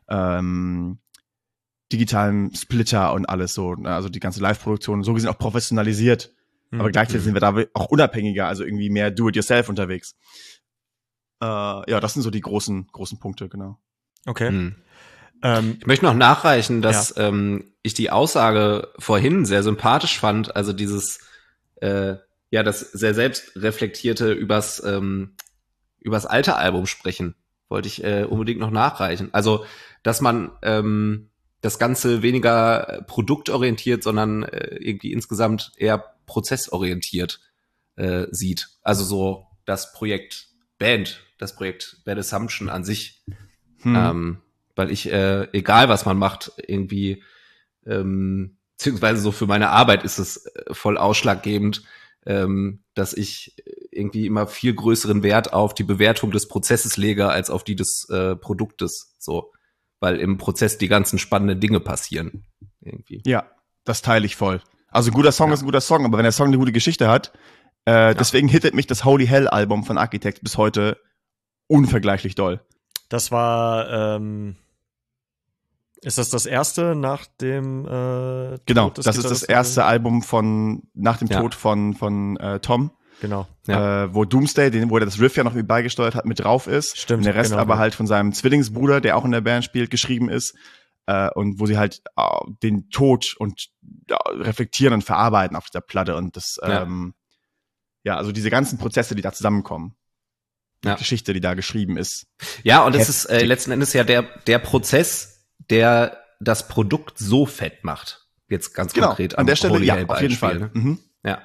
digitalen Splitter und alles so. Also die ganze Live-Produktion, so gesehen auch professionalisiert. Aber gleichzeitig sind wir da auch unabhängiger, also irgendwie mehr Do-it-yourself unterwegs. Ja, das sind so die großen Punkte, genau. Okay. Ich möchte noch nachreichen, dass ich die Aussage vorhin sehr sympathisch fand, also dieses das sehr selbstreflektierte übers alte Album sprechen, wollte ich unbedingt noch nachreichen. Also, dass man das Ganze weniger produktorientiert, sondern irgendwie insgesamt eher prozessorientiert sieht. Also so das Projekt Bad Assumption an sich. Weil ich, egal was man macht, irgendwie, beziehungsweise so für meine Arbeit ist es voll ausschlaggebend, dass ich irgendwie immer viel größeren Wert auf die Bewertung des Prozesses lege, als auf die des Produktes, so. Weil im Prozess die ganzen spannenden Dinge passieren. Irgendwie. Ja, das teile ich voll. Also ein guter Song ist ein guter Song, aber wenn der Song eine gute Geschichte hat, deswegen hittet mich das Holy Hell Album von Architect bis heute unvergleichlich doll. Das war, ist das erste nach dem Genau, das ist das erste Album nach dem Tod von Tom. Genau. Wo Doomsday, wo er das Riff ja noch irgendwie beigesteuert hat, mit drauf ist. Stimmt. Und der Rest aber halt von seinem Zwillingsbruder, der auch in der Band spielt, geschrieben ist. Und wo sie halt den Tod und reflektieren und verarbeiten auf dieser Platte. Und das, also diese ganzen Prozesse, die da zusammenkommen. Die Geschichte, die da geschrieben ist. Ja, und es ist letzten Endes ja der Prozess, der das Produkt so fett macht. Jetzt ganz konkret an der Stelle, Holy Hell auf jeden Fall. Ne? Mhm. Ja.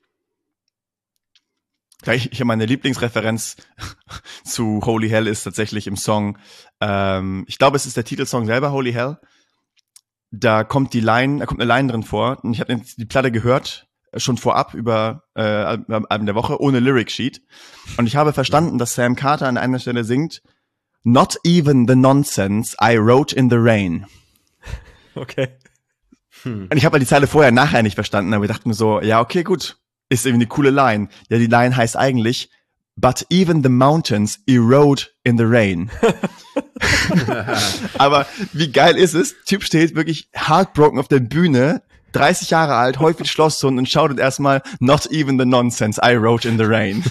Ich habe meine Lieblingsreferenz zu Holy Hell ist tatsächlich im Song, ich glaube, es ist der Titelsong selber, Holy Hell. Da kommt eine Line drin vor. Und ich habe die Platte gehört, schon vorab über Album der Woche, ohne Lyric Sheet. Und ich habe verstanden, dass Sam Carter an einer Stelle singt, "Not even the nonsense I wrote in the rain." Okay. Und ich habe die Zeile vorher nachher nicht verstanden, aber ich dachte mir so, ja, okay, gut. Ist irgendwie eine coole Line. Ja, die Line heißt eigentlich, "But even the mountains erode in the rain." Aber wie geil ist es? Typ steht wirklich heartbroken auf der Bühne, 30 Jahre alt, häufig Schlosshund und shoutet erstmal, "Not even the nonsense I wrote in the rain."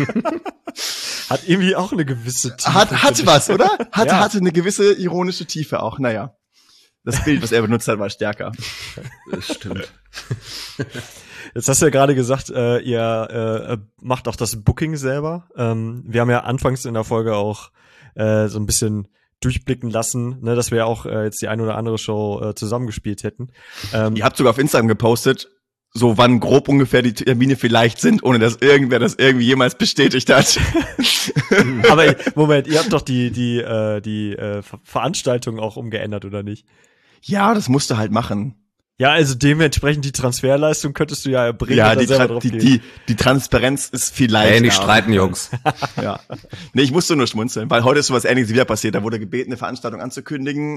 Hat irgendwie auch eine gewisse Tiefe. Hat was, oder? Hatte eine gewisse ironische Tiefe auch. Naja. Das Bild, was er benutzt hat, war stärker. Das stimmt. Jetzt hast du ja gerade gesagt, ihr macht auch das Booking selber. Wir haben ja anfangs in der Folge auch so ein bisschen durchblicken lassen, ne, dass wir ja auch jetzt die ein oder andere Show zusammengespielt hätten. Ihr habt sogar auf Instagram gepostet, so wann grob ungefähr die Termine vielleicht sind, ohne dass irgendwer das irgendwie jemals bestätigt hat. Aber Moment, ihr habt doch die Veranstaltung auch umgeändert, oder nicht? Ja, das musst du halt machen. Ja, also dementsprechend die Transferleistung könntest du ja erbringen. Ja, die Transparenz ist vielleicht. Nicht streiten, Jungs. Ja. Nee, ich musste nur schmunzeln, weil heute ist sowas Ähnliches wieder passiert. Da wurde gebeten, eine Veranstaltung anzukündigen,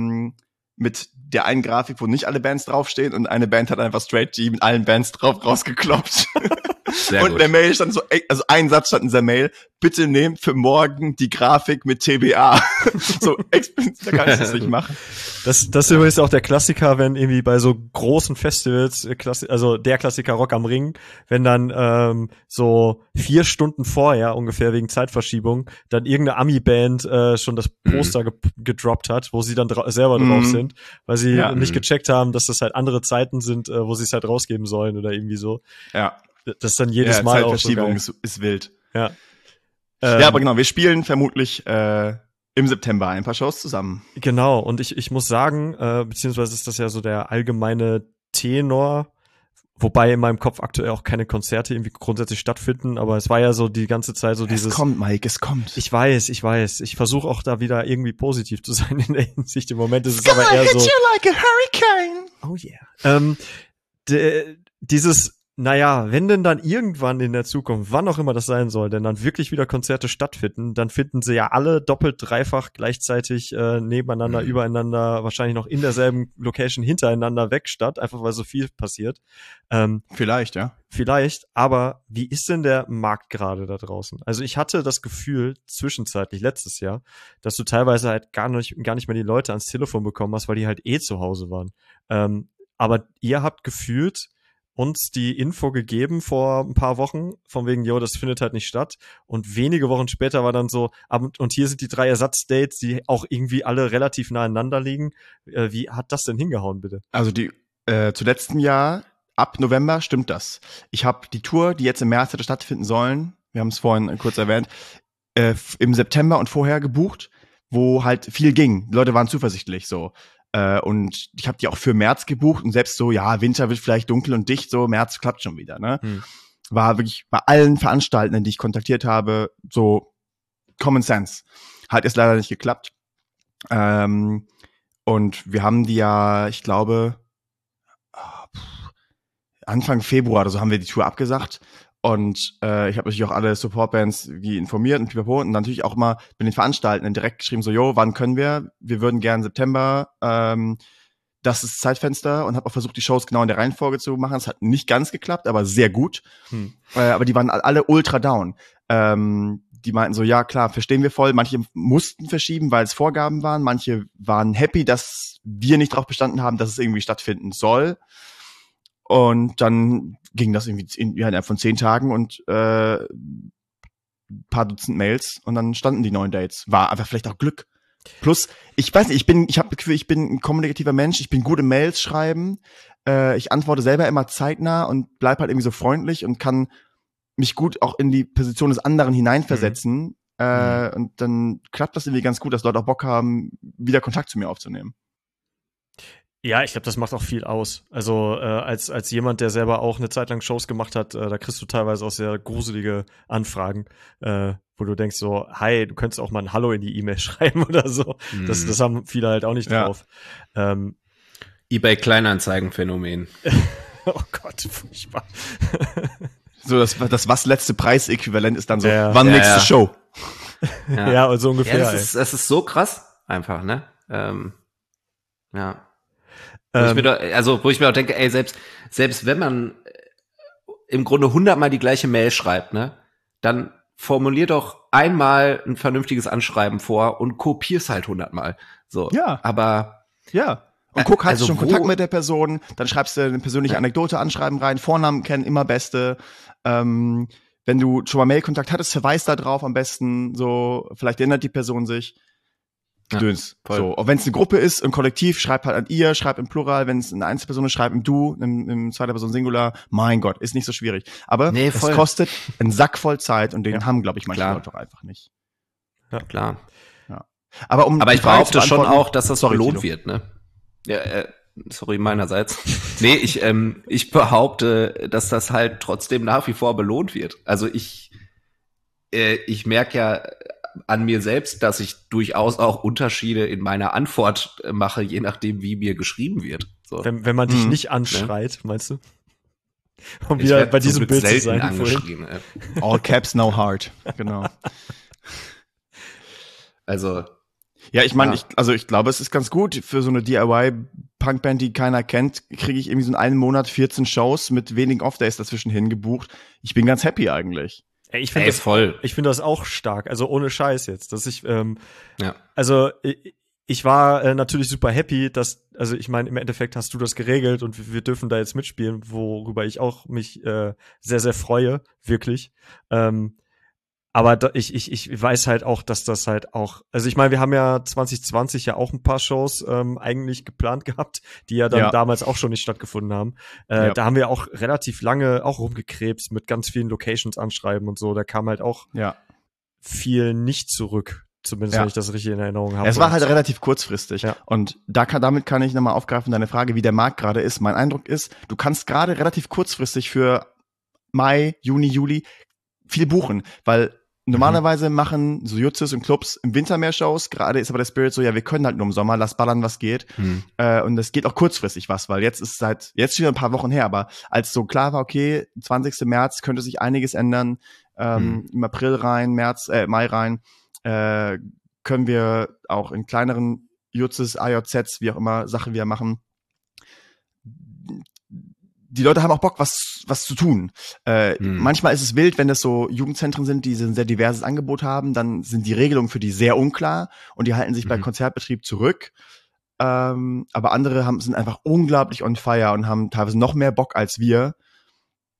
mit der einen Grafik, wo nicht alle Bands draufstehen, und eine Band hat einfach straight G mit allen Bands drauf rausgekloppt. Sehr und gut. in der Mail stand so, also ein Satz stand in dieser Mail: "Bitte nehmt für morgen die Grafik mit TBA." So explizit, da kann ich das nicht machen. Das ist übrigens auch der Klassiker, wenn irgendwie bei so großen Festivals, also der Klassiker Rock am Ring, wenn dann so 4 Stunden vorher ungefähr wegen Zeitverschiebung dann irgendeine Ami-Band schon das Poster gedroppt hat, wo sie dann selber drauf sind, weil sie nicht gecheckt haben, dass das halt andere Zeiten sind, wo sie es halt rausgeben sollen oder irgendwie so. Ja. Das ist dann jedes Mal auch so Zeitverschiebung geil. ist wild. Ja. Ja, aber genau, wir spielen vermutlich im September ein paar Shows zusammen. Genau, und ich muss sagen, beziehungsweise ist das ja so der allgemeine Tenor, wobei in meinem Kopf aktuell auch keine Konzerte irgendwie grundsätzlich stattfinden, aber es war ja so die ganze Zeit so dieses... Es kommt, Mike, es kommt. Ich weiß. Ich versuche auch da wieder irgendwie positiv zu sein in der Hinsicht. Im Moment ist es aber eher so... Hit you like a hurricane. Oh yeah. Dieses... Naja, wenn denn dann irgendwann in der Zukunft, wann auch immer das sein soll, denn dann wirklich wieder Konzerte stattfinden, dann finden sie ja alle doppelt, dreifach gleichzeitig nebeneinander, übereinander, wahrscheinlich noch in derselben Location hintereinander weg statt, einfach weil so viel passiert. Vielleicht, ja. Vielleicht, aber wie ist denn der Markt gerade da draußen? Also ich hatte das Gefühl, zwischenzeitlich, letztes Jahr, dass du teilweise halt gar nicht mehr die Leute ans Telefon bekommen hast, weil die halt zu Hause waren. Aber ihr habt gefühlt, uns die Info gegeben vor ein paar Wochen, von wegen, jo, das findet halt nicht statt. Und wenige Wochen später war dann so, und hier sind die 3 Ersatzdates, die auch irgendwie alle relativ nah aneinander liegen. Wie hat das denn hingehauen, bitte? Also zu letztem Jahr, ab November, stimmt das. Ich habe die Tour, die jetzt im März hätte stattfinden sollen, wir haben es vorhin kurz erwähnt, im September und vorher gebucht, wo halt viel ging. Die Leute waren zuversichtlich so. Und ich habe die auch für März gebucht und selbst so, ja, Winter wird vielleicht dunkel und dicht, so März klappt schon wieder, ne? War wirklich bei allen Veranstaltenden, die ich kontaktiert habe, so Common Sense. Hat jetzt leider nicht geklappt. Und wir haben die ja, ich glaube, Anfang Februar oder so haben wir die Tour abgesagt. Und ich habe natürlich auch alle Supportbands wie informiert und pipapo und natürlich auch mal mit den Veranstaltenden direkt geschrieben, so, jo, wann können wir? Wir würden gerne September, das ist Zeitfenster, und habe auch versucht, die Shows genau in der Reihenfolge zu machen. Es hat nicht ganz geklappt, aber sehr gut. Aber die waren alle ultra down. Die meinten so, ja klar, verstehen wir voll. Manche mussten verschieben, weil es Vorgaben waren. Manche waren happy, dass wir nicht darauf bestanden haben, dass es irgendwie stattfinden soll. Und dann ging das irgendwie innerhalb von 10 Tagen und paar Dutzend Mails und dann standen die neuen Dates. War einfach vielleicht auch Glück. Plus, ich weiß nicht, ich habe das Gefühl, ich bin ein kommunikativer Mensch, ich bin gut im Mails schreiben, ich antworte selber immer zeitnah und bleib halt irgendwie so freundlich und kann mich gut auch in die Position des anderen hineinversetzen. Und dann klappt das irgendwie ganz gut, dass Leute auch Bock haben, wieder Kontakt zu mir aufzunehmen. Ja, ich glaube, das macht auch viel aus. Also als jemand, der selber auch eine Zeit lang Shows gemacht hat, da kriegst du teilweise auch sehr gruselige Anfragen, wo du denkst so, hi, du könntest auch mal ein Hallo in die E-Mail schreiben oder so. Das haben viele halt auch nicht drauf. eBay-Kleinanzeigen-Phänomen. Oh Gott, furchtbar. So das was letzte Preis-Äquivalent ist dann so, Ja. nächste Show. Ja, also ungefähr. Ja, das ist so krass einfach, ne? Ja. Wo ich mir auch denke, ey, selbst wenn man im Grunde 100-mal die gleiche Mail schreibt, ne, dann formulier doch einmal ein vernünftiges Anschreiben vor und kopier's halt 100-mal. So. Ja. Aber. Ja. Und guck, hast du schon wo- Kontakt mit der Person, dann schreibst du eine persönliche Anekdote, Anschreiben rein, Vornamen kennen, immer beste. Wenn du schon mal Mailkontakt hattest, verweis da drauf am besten, so, vielleicht erinnert die Person sich. Gedöns. voll. So, auch wenn es eine Gruppe ist, ein Kollektiv, schreib halt an ihr, schreib im Plural, wenn es eine Einzelperson ist, schreib im Du, im zweiter Person Singular. Mein Gott, ist nicht so schwierig. Aber Nee, es voll. kostet einen Sack voll Zeit und den haben, glaube ich, manche Klar. Leute auch einfach nicht. Ja, klar. Aber Aber ich die Frage behaupte zu schon beantworten- auch, dass das Sorry, belohnt Tilo. wird, ne? Ja, sorry meinerseits. Nee, ich behaupte, dass das halt trotzdem nach wie vor belohnt wird. Also ich merke ja an mir selbst, dass ich durchaus auch Unterschiede in meiner Antwort mache, je nachdem, wie mir geschrieben wird. So. Wenn man dich nicht anschreit, meinst du? Um Ich wieder werd bei zum diesem Glück Bild zu selten sein. vorhin. angeschrieben. All caps, no heart. Genau. Also Ja, ich meine, Ja. ich glaube, es ist ganz gut für so eine DIY-Punkband, die keiner kennt, kriege ich irgendwie so in einem Monat 14 Shows mit wenigen Off-Days dazwischen hingebucht. Ich bin ganz happy eigentlich. Ey, ich finde ey, das voll. Ich finde das auch stark, also ohne Scheiß jetzt, dass ich, Ja. also ich war natürlich super happy, also ich meine, im Endeffekt hast du das geregelt und wir dürfen da jetzt mitspielen, worüber ich auch mich sehr, sehr freue, wirklich. Aber ich weiß halt auch, dass das halt auch, also ich meine, wir haben ja 2020 ja auch ein paar Shows eigentlich geplant gehabt, die ja dann damals auch schon nicht stattgefunden haben. Da haben wir auch relativ lange auch rumgekrebst mit ganz vielen Locations anschreiben und so. Da kam halt auch viel nicht zurück. Zumindest wenn ich das richtig in Erinnerung habe. Es war halt relativ kurzfristig. Ja. Und damit kann ich nochmal aufgreifen, deine Frage, wie der Markt gerade ist. Mein Eindruck ist, du kannst gerade relativ kurzfristig für Mai, Juni, Juli viel buchen, weil normalerweise machen so Jutzes und Clubs im Winter mehr Shows. Gerade ist aber der Spirit so, ja, wir können halt nur im Sommer, lass ballern, was geht. Und es geht auch kurzfristig was, weil jetzt ist jetzt schon ein paar Wochen her, aber als so klar war, okay, 20. März könnte sich einiges ändern, im April rein, Mai rein, können wir auch in kleineren Jutzes, AJZs, wie auch immer, Sachen wir machen. Die Leute haben auch Bock, was zu tun. Manchmal ist es wild, wenn das so Jugendzentren sind, die ein sehr diverses Angebot haben, dann sind die Regelungen für die sehr unklar und die halten sich bei Konzertbetrieb zurück. Aber andere sind einfach unglaublich on fire und haben teilweise noch mehr Bock als wir.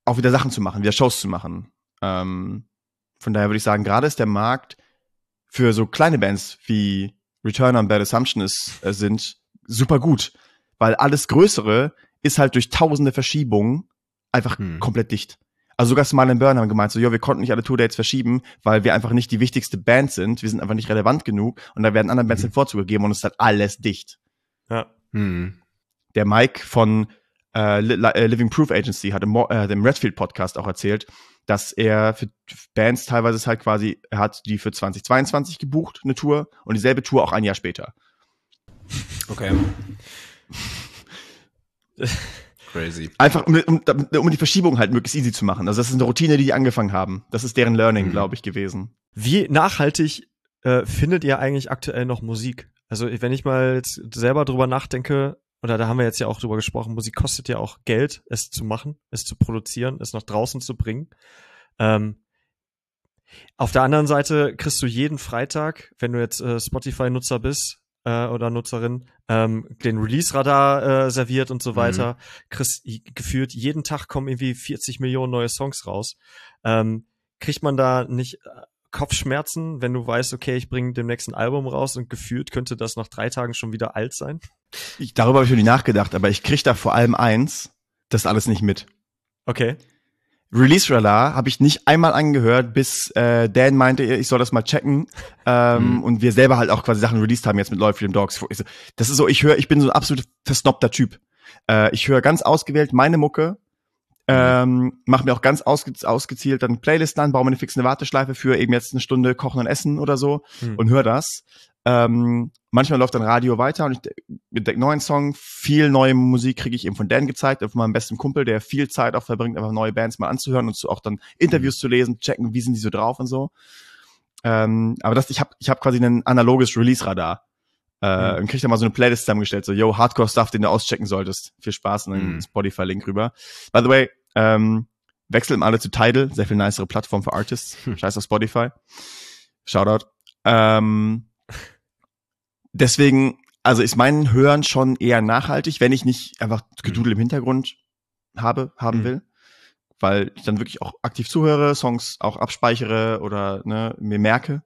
auch wieder Sachen zu machen, wieder Shows zu machen. Von daher würde ich sagen, gerade ist der Markt für so kleine Bands wie Return on Bad Assumption sind super gut, weil alles Größere ist halt durch tausende Verschiebungen einfach komplett dicht. Also sogar Smile and Burn haben gemeint, so, wir konnten nicht alle Tourdates verschieben, weil wir einfach nicht die wichtigste Band sind, wir sind einfach nicht relevant genug und da werden anderen Bands den Vorzug gegeben und es ist halt alles dicht. Ja. Der Mike von Living Proof Agency hat im Redfield-Podcast auch erzählt, dass er für Bands teilweise ist halt quasi, er hat die für 2022 gebucht, eine Tour, und dieselbe Tour auch ein Jahr später. Okay. Crazy. Einfach, um die Verschiebung halt möglichst easy zu machen. Also das ist eine Routine, die angefangen haben. Das ist deren Learning, glaube ich, gewesen. Wie nachhaltig findet ihr eigentlich aktuell noch Musik? Also wenn ich mal jetzt selber drüber nachdenke, oder da haben wir jetzt ja auch drüber gesprochen, Musik kostet ja auch Geld, es zu machen, es zu produzieren, es nach draußen zu bringen. Auf der anderen Seite kriegst du jeden Freitag, wenn du jetzt Spotify-Nutzer bist oder Nutzerin, den Release-Radar serviert und so weiter, kriegst gefühlt jeden Tag kommen irgendwie 40 Millionen neue Songs raus. Kriegt man da nicht Kopfschmerzen, wenn du weißt, okay, ich bringe demnächst ein Album raus und gefühlt könnte das nach 3 Tagen schon wieder alt sein? Darüber habe ich noch nie nachgedacht, aber ich krieg da vor allem das alles nicht mit. Okay. Release Radar habe ich nicht einmal angehört, bis Dan meinte, ich soll das mal checken. Und wir selber halt auch quasi Sachen released haben jetzt mit Loyal Freedom Dogs. Das ist so, ich bin so ein absolut versnobter Typ. Ich höre ganz ausgewählt meine Mucke, mache mir auch ganz ausgezielt dann Playlisten an, baue mir eine fixe Warteschleife für eben jetzt eine Stunde Kochen und Essen oder so und höre das. Manchmal läuft dann Radio weiter und ich entdecke neuen Song. Viel neue Musik kriege ich eben von Dan gezeigt, von meinem besten Kumpel, der viel Zeit auch verbringt, einfach neue Bands mal anzuhören und auch dann Interviews zu lesen, checken, wie sind die so drauf und so. Aber ich hab quasi ein analoges Release-Radar. Und krieg da mal so eine Playlist zusammengestellt, so, Hardcore-Stuff, den du auschecken solltest. Viel Spaß und einen Spotify-Link rüber. By the way, wechseln alle zu Tidal, sehr viel nicere Plattform für Artists. Scheiß auf Spotify. Shoutout. Deswegen, also ist mein Hören schon eher nachhaltig, wenn ich nicht einfach Gedudel im Hintergrund haben will, weil ich dann wirklich auch aktiv zuhöre, Songs auch abspeichere oder mir merke.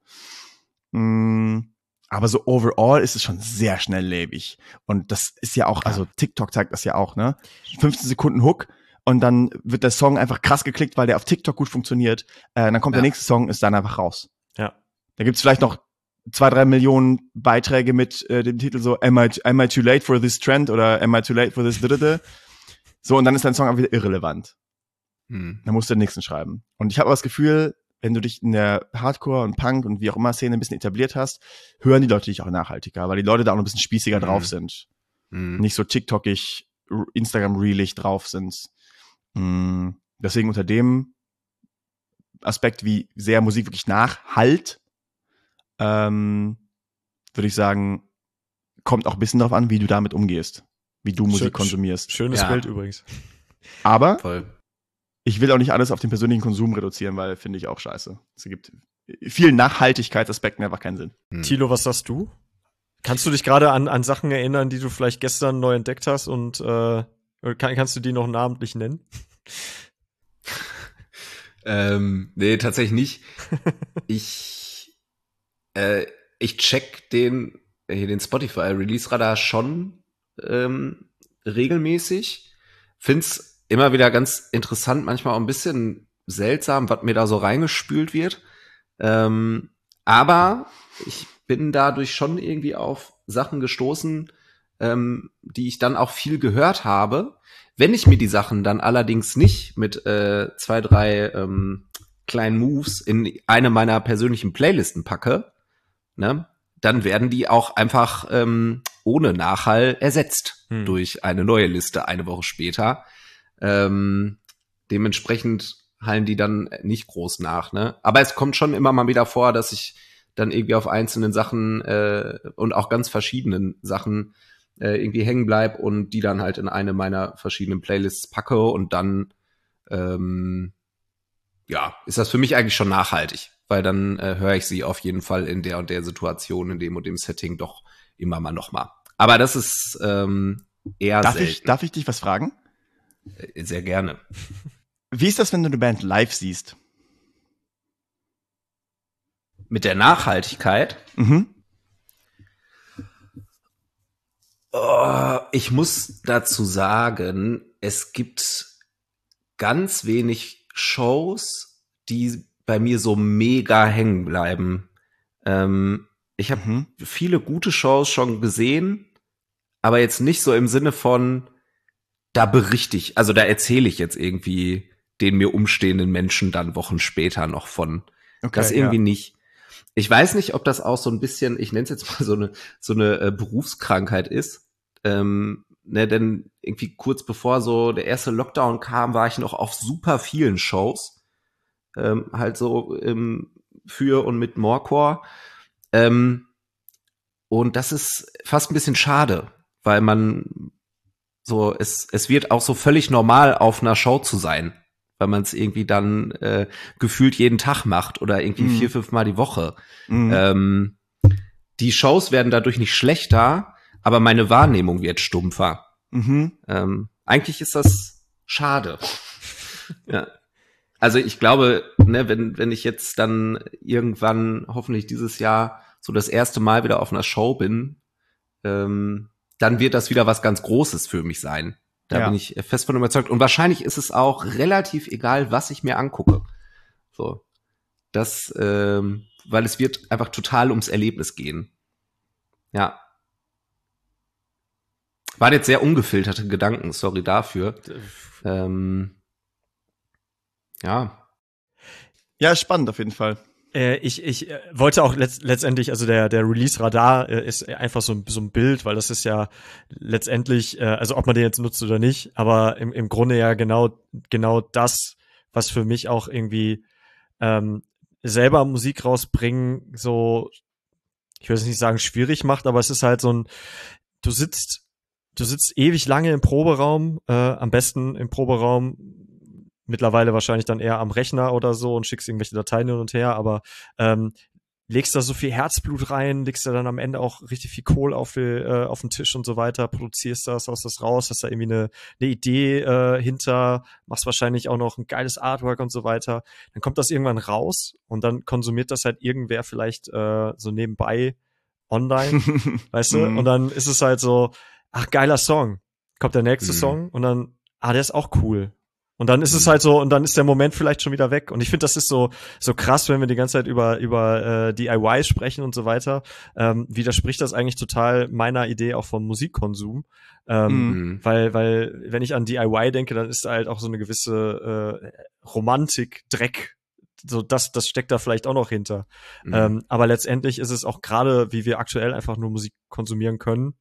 Aber so overall ist es schon sehr schnelllebig. Und das ist ja auch, also TikTok zeigt das ja auch, 15 Sekunden Hook und dann wird der Song einfach krass geklickt, weil der auf TikTok gut funktioniert. Dann kommt der nächste Song, ist dann einfach raus. Ja. Da gibt's vielleicht noch 2-3 Millionen Beiträge mit dem Titel so Am I too late for this trend oder Am I too late for this so, und dann ist dein Song auch wieder irrelevant. Dann musst du den nächsten schreiben. Und ich habe aber das Gefühl, wenn du dich in der Hardcore und Punk und wie auch immer Szene ein bisschen etabliert hast, hören die Leute dich auch nachhaltiger, weil die Leute da auch noch ein bisschen spießiger drauf sind. Nicht so TikTokig, Instagram-reelig drauf sind. Deswegen unter dem Aspekt, wie sehr Musik wirklich nachhallt, würde ich sagen, kommt auch ein bisschen darauf an, wie du damit umgehst, wie du Musik konsumierst. Schönes Bild übrigens. Aber Voll. Ich will auch nicht alles auf den persönlichen Konsum reduzieren, weil finde ich auch scheiße. Es gibt vielen Nachhaltigkeitsaspekten einfach keinen Sinn. Thilo, was sagst du? Kannst du dich gerade an Sachen erinnern, die du vielleicht gestern neu entdeckt hast und kannst du die noch namentlich nennen? Nee, tatsächlich nicht. Ich check den Spotify-Release-Radar schon regelmäßig. Find's immer wieder ganz interessant, manchmal auch ein bisschen seltsam, was mir da so reingespült wird. Aber ich bin dadurch schon irgendwie auf Sachen gestoßen, die ich dann auch viel gehört habe. Wenn ich mir die Sachen dann allerdings nicht mit 2, 3 kleinen Moves in eine meiner persönlichen Playlisten packe, ne, dann werden die auch einfach ohne Nachhall ersetzt durch eine neue Liste eine Woche später. Dementsprechend hallen die dann nicht groß nach, ne? Aber es kommt schon immer mal wieder vor, dass ich dann irgendwie auf einzelnen Sachen und auch ganz verschiedenen Sachen irgendwie hängen bleib und die dann halt in eine meiner verschiedenen Playlists packe und dann ist das für mich eigentlich schon nachhaltig, weil dann höre ich sie auf jeden Fall in der und der Situation, in dem und dem Setting doch immer mal nochmal. Aber das ist eher selten. Darf ich dich was fragen? Sehr gerne. Wie ist das, wenn du eine Band live siehst? Mit der Nachhaltigkeit? Mhm. Oh, ich muss dazu sagen, es gibt ganz wenig Shows, die bei mir so mega hängen bleiben. Ich habe viele gute Shows schon gesehen, aber jetzt nicht so im Sinne von, da berichte ich, also da erzähle ich jetzt irgendwie den mir umstehenden Menschen dann Wochen später noch von. Okay, Das irgendwie nicht. Ich weiß nicht, ob das auch so ein bisschen, ich nenne es jetzt mal so eine Berufskrankheit ist. Ne, denn irgendwie kurz bevor so der erste Lockdown kam, war ich noch auf super vielen Shows. Halt so für und mit Morecore. Und das ist fast ein bisschen schade, weil man so, es wird auch so völlig normal, auf einer Show zu sein, weil man es irgendwie dann gefühlt jeden Tag macht oder irgendwie 4-5 Mal die Woche. Die Shows werden dadurch nicht schlechter, aber meine Wahrnehmung wird stumpfer. Eigentlich ist das schade. Ja. Also ich glaube, ne, wenn ich jetzt dann irgendwann, hoffentlich dieses Jahr, so das erste Mal wieder auf einer Show bin, dann wird das wieder was ganz Großes für mich sein. Da bin ich fest von überzeugt. Und wahrscheinlich ist es auch relativ egal, was ich mir angucke. So. Das, weil es wird einfach total ums Erlebnis gehen. Ja. Waren jetzt sehr ungefilterte Gedanken, sorry dafür. Ja. Ja, spannend auf jeden Fall. Ich wollte auch letztendlich, also der Release-Radar ist einfach so ein Bild, weil das ist ja letztendlich, also ob man den jetzt nutzt oder nicht, aber im Grunde ja genau das, was für mich auch irgendwie selber Musik rausbringen, so, ich will es nicht sagen schwierig macht, aber es ist halt so ein, du sitzt ewig lange im Proberaum, am besten im Proberaum, mittlerweile wahrscheinlich dann eher am Rechner oder so und schickst irgendwelche Dateien hin und her, aber legst da so viel Herzblut rein, legst da dann am Ende auch richtig viel Kohl auf den Tisch und so weiter, produzierst das, haust das raus, hast da irgendwie eine Idee hinter, machst wahrscheinlich auch noch ein geiles Artwork und so weiter. Dann kommt das irgendwann raus und dann konsumiert das halt irgendwer vielleicht so nebenbei online, weißt du? Und dann ist es halt so, ach, geiler Song. Kommt der nächste Song und dann, der ist auch cool. Und dann ist es halt so, und dann ist der Moment vielleicht schon wieder weg. Und ich finde, das ist so krass, wenn wir die ganze Zeit über DIY sprechen und so weiter. Widerspricht das eigentlich total meiner Idee auch vom Musikkonsum. Weil, wenn ich an DIY denke, dann ist da halt auch so eine gewisse Romantik, Dreck. So, das steckt da vielleicht auch noch hinter. Aber letztendlich ist es auch gerade, wie wir aktuell einfach nur Musik konsumieren können,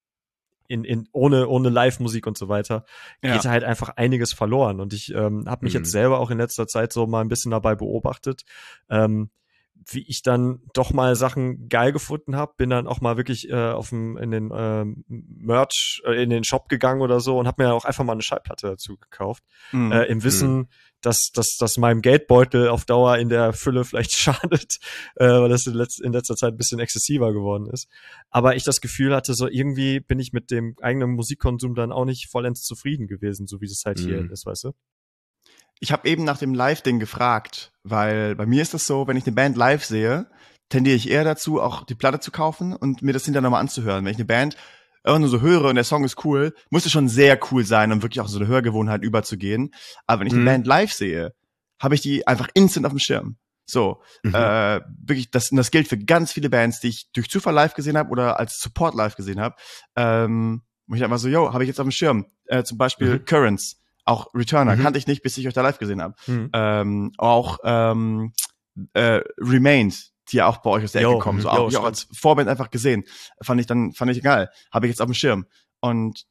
ohne Live-Musik und so weiter, geht halt einfach einiges verloren. Und ich habe mich jetzt selber auch in letzter Zeit so mal ein bisschen dabei beobachtet, wie ich dann doch mal Sachen geil gefunden habe, bin dann auch mal wirklich in den Merch, in den Shop gegangen oder so und habe mir auch einfach mal eine Schallplatte dazu gekauft, im Wissen, dass meinem Geldbeutel auf Dauer in der Fülle vielleicht schadet, weil das in letzter Zeit ein bisschen exzessiver geworden ist. Aber ich das Gefühl hatte, so irgendwie bin ich mit dem eigenen Musikkonsum dann auch nicht vollends zufrieden gewesen, so wie es halt hier ist, weißt du? Ich habe eben nach dem Live-Ding gefragt, weil bei mir ist das so, wenn ich eine Band live sehe, tendiere ich eher dazu, auch die Platte zu kaufen und mir das hinterher nochmal anzuhören. Wenn ich eine Band einfach nur so höre und der Song ist cool, muss es schon sehr cool sein, um wirklich auch so eine Hörgewohnheit überzugehen. Aber wenn ich eine Band live sehe, habe ich die einfach instant auf dem Schirm. So, wirklich, das gilt für ganz viele Bands, die ich durch Zufall live gesehen habe oder als Support live gesehen habe. Wo ich einfach so, habe ich jetzt auf dem Schirm. Zum Beispiel Currents. Auch Returner kannte ich nicht, bis ich euch da live gesehen habe. Remained, die ja auch bei euch aus der Ecke kommen. So habe ich auch als Vorband einfach gesehen. Fand ich egal. Habe ich jetzt auf dem Schirm. Und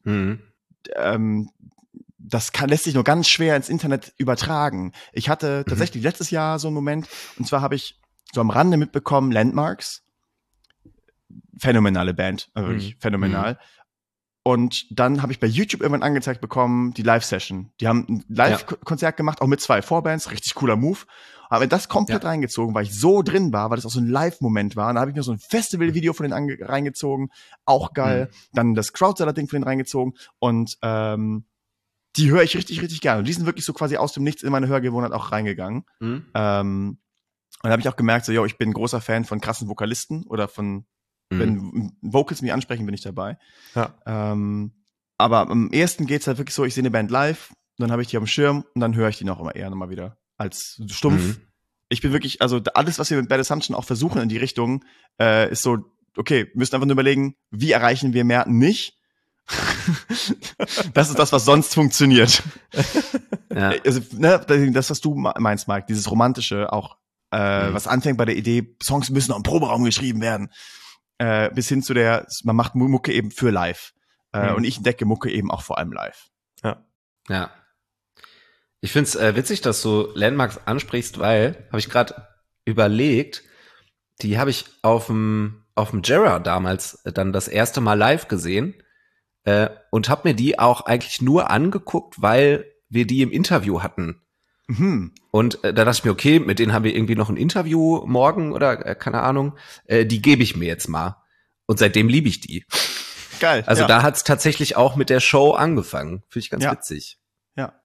das lässt sich nur ganz schwer ins Internet übertragen. Ich hatte tatsächlich letztes Jahr so einen Moment, und zwar habe ich so am Rande mitbekommen, Landmarks. Phänomenale Band, wirklich phänomenal. Und dann habe ich bei YouTube irgendwann angezeigt bekommen, die Live-Session. Die haben ein Live-Konzert gemacht, auch mit 2 Vorbands, richtig cooler Move. Aber das komplett reingezogen, weil ich so drin war, weil das auch so ein Live-Moment war. Und da habe ich mir so ein Festival-Video von denen reingezogen, auch geil. Dann das Crowdseller-Ding von denen reingezogen. Und Die höre ich richtig, richtig gerne. Und die sind wirklich so quasi aus dem Nichts in meine Hörgewohnheit auch reingegangen. Und da habe ich auch gemerkt, so, ich bin ein großer Fan von krassen Vokalisten oder von, wenn Vocals mich ansprechen, bin ich dabei. Ja. Aber am ehesten geht's halt wirklich so, ich sehe eine Band live, dann habe ich die auf dem Schirm und dann höre ich die noch immer eher nochmal wieder als stumpf. Ich bin wirklich, also alles, was wir mit Bad Assumption auch versuchen in die Richtung, ist so, okay, wir müssen einfach nur überlegen, wie erreichen wir Merten nicht? Das ist das, was sonst funktioniert. Ja. Also, ne, das, was du meinst, Mike, dieses Romantische auch, was anfängt bei der Idee, Songs müssen auch im Proberaum geschrieben werden, bis hin zu man macht Mucke eben für live. Und ich entdecke Mucke eben auch vor allem live. Ja. Ich find's witzig, dass du Landmarks ansprichst, weil, habe ich gerade überlegt, die habe ich auf dem Jera damals dann das erste Mal live gesehen und habe mir die auch eigentlich nur angeguckt, weil wir die im Interview hatten. Und da dachte ich mir, okay, mit denen haben wir irgendwie noch ein Interview morgen oder keine Ahnung, die gebe ich mir jetzt mal. Und seitdem liebe ich die. Geil. Also da hat's tatsächlich auch mit der Show angefangen. Finde ich ganz witzig. Ja.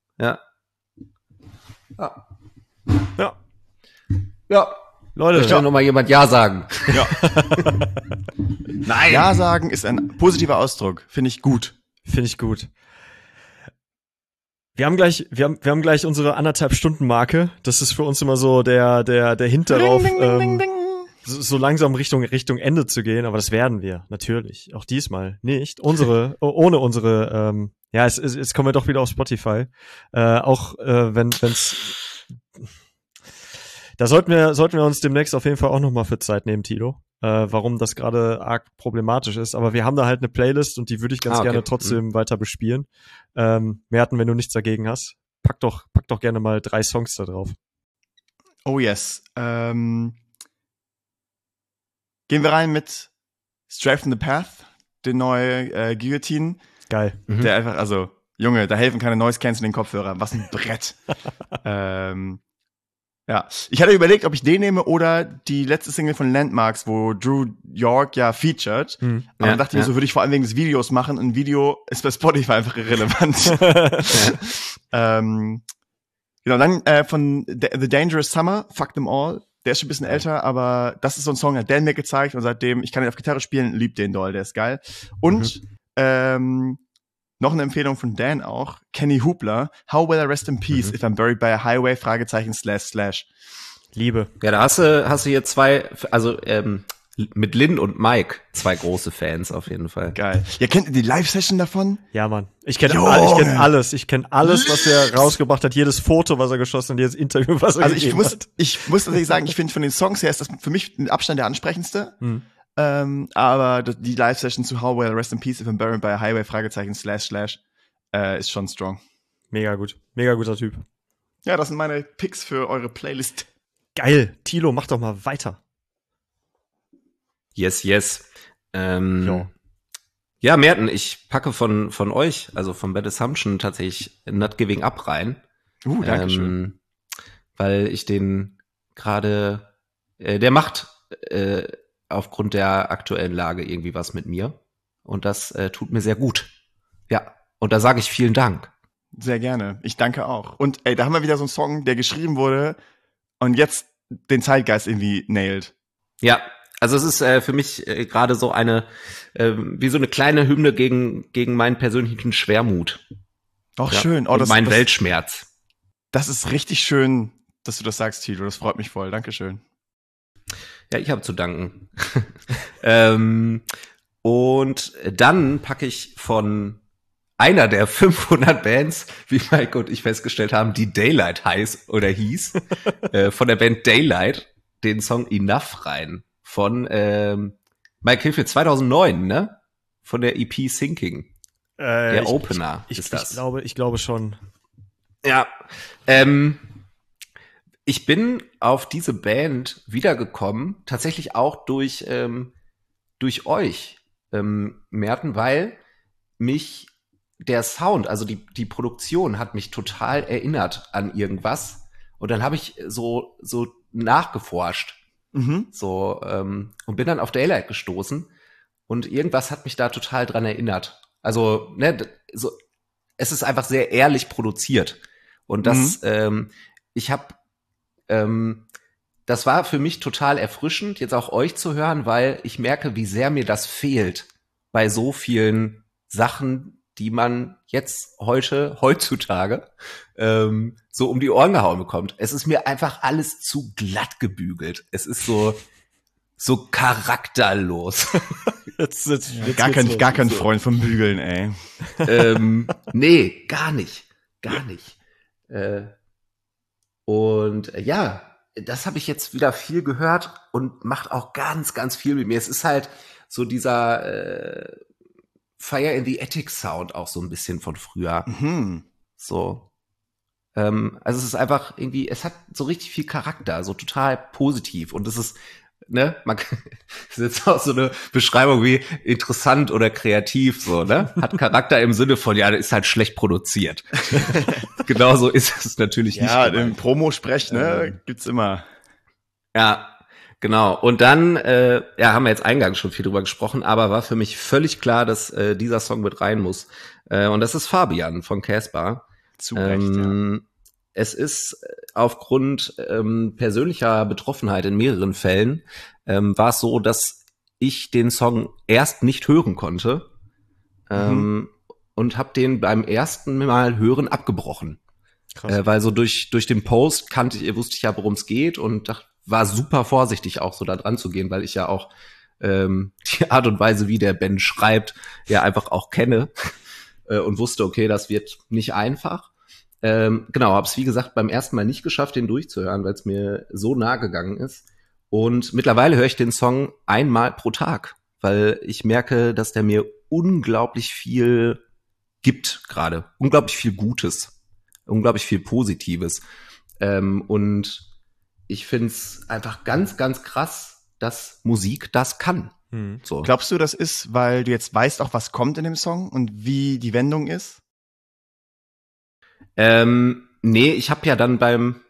Leute, möchte noch mal jemand Ja sagen? Ja. Nein. Ja sagen ist ein positiver Ausdruck. Finde ich gut. Finde ich gut. Wir haben gleich unsere 1,5 Stunden Marke. Das ist für uns immer so der Hint darauf, so langsam Richtung Ende zu gehen. Aber das werden wir natürlich. Auch diesmal nicht. Ohne unsere, jetzt kommen wir doch wieder auf Spotify. Wenn's, da sollten wir uns demnächst auf jeden Fall auch nochmal für Zeit nehmen, Tilo. Warum das gerade arg problematisch ist. Aber wir haben da halt eine Playlist und die würde ich ganz gerne trotzdem weiter bespielen. Merten, wenn du nichts dagegen hast, pack doch gerne mal 3 Songs da drauf. Oh yes. Gehen wir rein mit Stray from the Path, den neue Guillotine. Geil. Der einfach, also, Junge, da helfen keine Noise-Canceling-Kopfhörer. Was ein Brett. Ja, ich hatte überlegt, ob ich den nehme oder die letzte Single von Landmarks, wo Drew York ja featured. Aber dann dachte ich mir, so würde ich vor allem wegen des Videos machen. Ein Video ist bei Spotify einfach irrelevant. Genau, dann von The Dangerous Summer, Fuck Them All. Der ist schon ein bisschen älter, aber das ist so ein Song, hat Dan mir gezeigt und seitdem, ich kann ihn auf Gitarre spielen, liebt den doll, der ist geil. Und noch eine Empfehlung von Dan auch, Kenny Hoopla, How Will I Rest in Peace if I'm Buried by a Highway, / Liebe. Ja, da hast du hier 2, also mit Lynn und Mike 2 große Fans auf jeden Fall. Geil. Ja, kennt ihr die Live-Session davon? Ja, Mann. Ich kenne alles. Ich kenne alles, was er rausgebracht hat. Jedes Foto, was er geschossen hat, jedes Interview, was er gegeben hat. Ich muss tatsächlich sagen, ich finde von den Songs her ist das für mich mit Abstand der ansprechendste. Aber die Live-Session zu How Will I Rest in Peace if I'm Buried by a Highway, / ist schon strong. Mega gut. Mega guter Typ. Ja, das sind meine Picks für eure Playlist. Geil. Tilo, mach doch mal weiter. Yes. Ja, Merten, ich packe von euch, also von Bad Assumption, tatsächlich Not Giving Up rein. Danke schön. Weil ich den gerade, der macht aufgrund der aktuellen Lage irgendwie was mit mir. Und das tut mir sehr gut. Ja, und da sage ich vielen Dank. Sehr gerne. Ich danke auch. Und da haben wir wieder so einen Song, der geschrieben wurde und jetzt den Zeitgeist irgendwie nailt. Ja, also es ist für mich gerade so eine, wie so eine kleine Hymne gegen meinen persönlichen Schwermut. Auch schön. Und mein Weltschmerz. Das ist richtig schön, dass du das sagst, Tilo. Das freut mich voll. Dankeschön. Ja, ich habe zu danken. Und dann packe ich von einer der 500 Bands, wie Mike und ich festgestellt haben, die Daylight hieß, von der Band Daylight, den Song Enough rein. Von Mike, hilf mir, 2009, ne? Von der EP Sinking. Der Opener ist das. Ich glaube schon. Ja, ich bin auf diese Band wiedergekommen, tatsächlich auch durch euch, Merten, weil mich der Sound, also die Produktion hat mich total erinnert an irgendwas. Und dann habe ich so nachgeforscht. Und bin dann auf Daylight gestoßen. Und irgendwas hat mich da total dran erinnert. Also, ne, so es ist einfach sehr ehrlich produziert. Und das, das war für mich total erfrischend, jetzt auch euch zu hören, weil ich merke, wie sehr mir das fehlt bei so vielen Sachen, die man jetzt heutzutage so um die Ohren gehauen bekommt. Es ist mir einfach alles zu glatt gebügelt. Es ist so charakterlos. Jetzt gar kein Freund vom Bügeln, ey. Nee, gar nicht. Und ja, das habe ich jetzt wieder viel gehört und macht auch ganz, ganz viel mit mir. Es ist halt so dieser Fire in the Attic Sound auch so ein bisschen von früher. So. Also es ist einfach irgendwie, es hat so richtig viel Charakter, so total positiv. Und es ist, ne, das ist jetzt auch so eine Beschreibung wie interessant oder kreativ, so, ne? Hat Charakter im Sinne von, ja, das ist halt schlecht produziert. Genauso ist es natürlich nicht. Ja, im Promo-Sprech, ne, gibt's immer. Ja, genau. Und dann, haben wir jetzt eingangs schon viel drüber gesprochen, aber war für mich völlig klar, dass dieser Song mit rein muss. Und das ist Fabian von Casper. Zu Recht, ja. Es ist aufgrund persönlicher Betroffenheit in mehreren Fällen war es so, dass ich den Song erst nicht hören konnte und habe den beim ersten Mal hören abgebrochen. Weil so durch den Post wusste ich ja, worum es geht und war super vorsichtig auch so da dran zu gehen, weil ich ja auch die Art und Weise, wie der Ben schreibt, ja einfach auch kenne und wusste, okay, das wird nicht einfach. Genau, habe es wie gesagt beim ersten Mal nicht geschafft, den durchzuhören, weil es mir so nah gegangen ist. Und mittlerweile höre ich den Song einmal pro Tag, weil ich merke, dass der mir unglaublich viel gibt gerade, unglaublich viel Gutes, unglaublich viel Positives. Und ich find's einfach ganz, ganz krass, dass Musik das kann. So. Glaubst du, das ist, weil du jetzt weißt auch, was kommt in dem Song und wie die Wendung ist? Nee, ich habe ja dann beim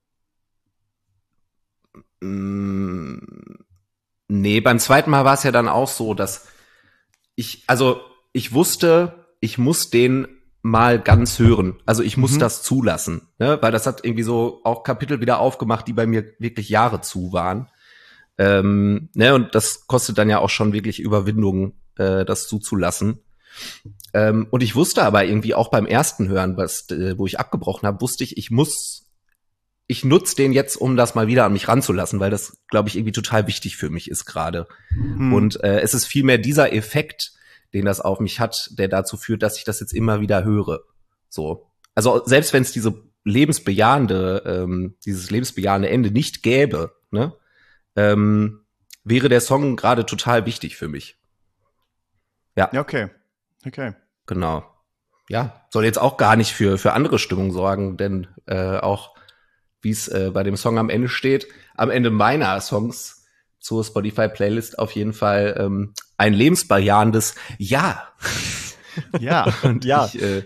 zweiten Mal war es ja dann auch so, dass ich wusste, ich muss den mal ganz hören. Also ich muss das zulassen, ne? Weil das hat irgendwie so auch Kapitel wieder aufgemacht, die bei mir wirklich Jahre zu waren. Ne? Und das kostet dann ja auch schon wirklich Überwindung, das zuzulassen. Und ich wusste aber irgendwie auch beim ersten Hören, wo ich abgebrochen habe, wusste ich nutze den jetzt, um das mal wieder an mich ranzulassen, weil das, glaube ich, irgendwie total wichtig für mich ist gerade. Und es ist vielmehr dieser Effekt, den das auf mich hat, der dazu führt, dass ich das jetzt immer wieder höre. So. Also selbst wenn es dieses lebensbejahende Ende nicht gäbe, ne, wäre der Song gerade total wichtig für mich. Ja. Ja, okay. Genau. Ja, soll jetzt auch gar nicht für andere Stimmung sorgen, denn auch wie es bei dem Song am Ende steht, am Ende meiner Songs zur Spotify-Playlist auf jeden Fall ein lebensbejahendes Ja. Ja. Und ja.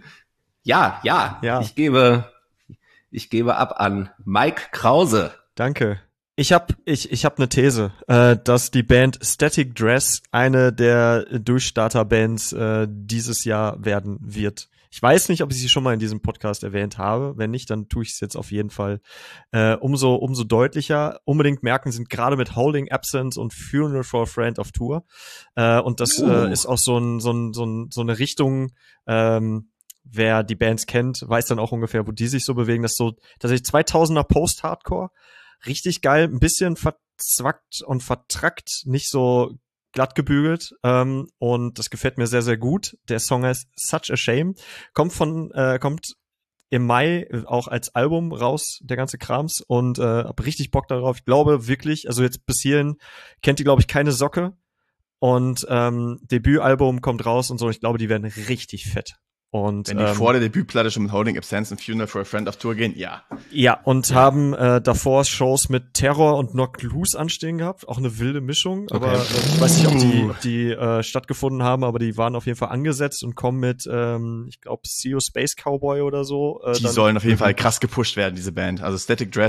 Ich gebe ab an Mike Krause. Danke. Ich hab eine These, dass die Band Static Dress eine der Durchstarter-Bands dieses Jahr werden wird. Ich weiß nicht, ob ich sie schon mal in diesem Podcast erwähnt habe. Wenn nicht, dann tue ich es jetzt auf jeden Fall umso deutlicher. Unbedingt merken sind gerade mit Holding Absence und Funeral for a Friend auf Tour. Und das ist auch so eine Richtung, wer die Bands kennt, weiß dann auch ungefähr, wo die sich so bewegen. Das ist so tatsächlich 2000er Post-Hardcore. Richtig geil, ein bisschen verzwackt und vertrackt, nicht so glatt gebügelt, und das gefällt mir sehr, sehr gut. Der Song heißt Such a Shame, kommt im Mai auch als Album raus, der ganze Krams, und hab richtig Bock darauf. Ich glaube wirklich, also jetzt bis hierhin kennt die, glaube ich, keine Socke, und Debütalbum kommt raus und so, ich glaube, die werden richtig fett. Und wenn die vor der Debütplatte schon mit Holding Absence und Funeral for a Friend auf Tour gehen, ja. Ja, und haben davor Shows mit Terror und Knocked Loose anstehen gehabt. Auch eine wilde Mischung. Okay. Aber ich weiß nicht, ob die stattgefunden haben, aber die waren auf jeden Fall angesetzt und kommen mit, ich glaube, CEO Space Cowboy oder so. Die sollen auf jeden Fall krass gepusht werden, diese Band. Also Static Dress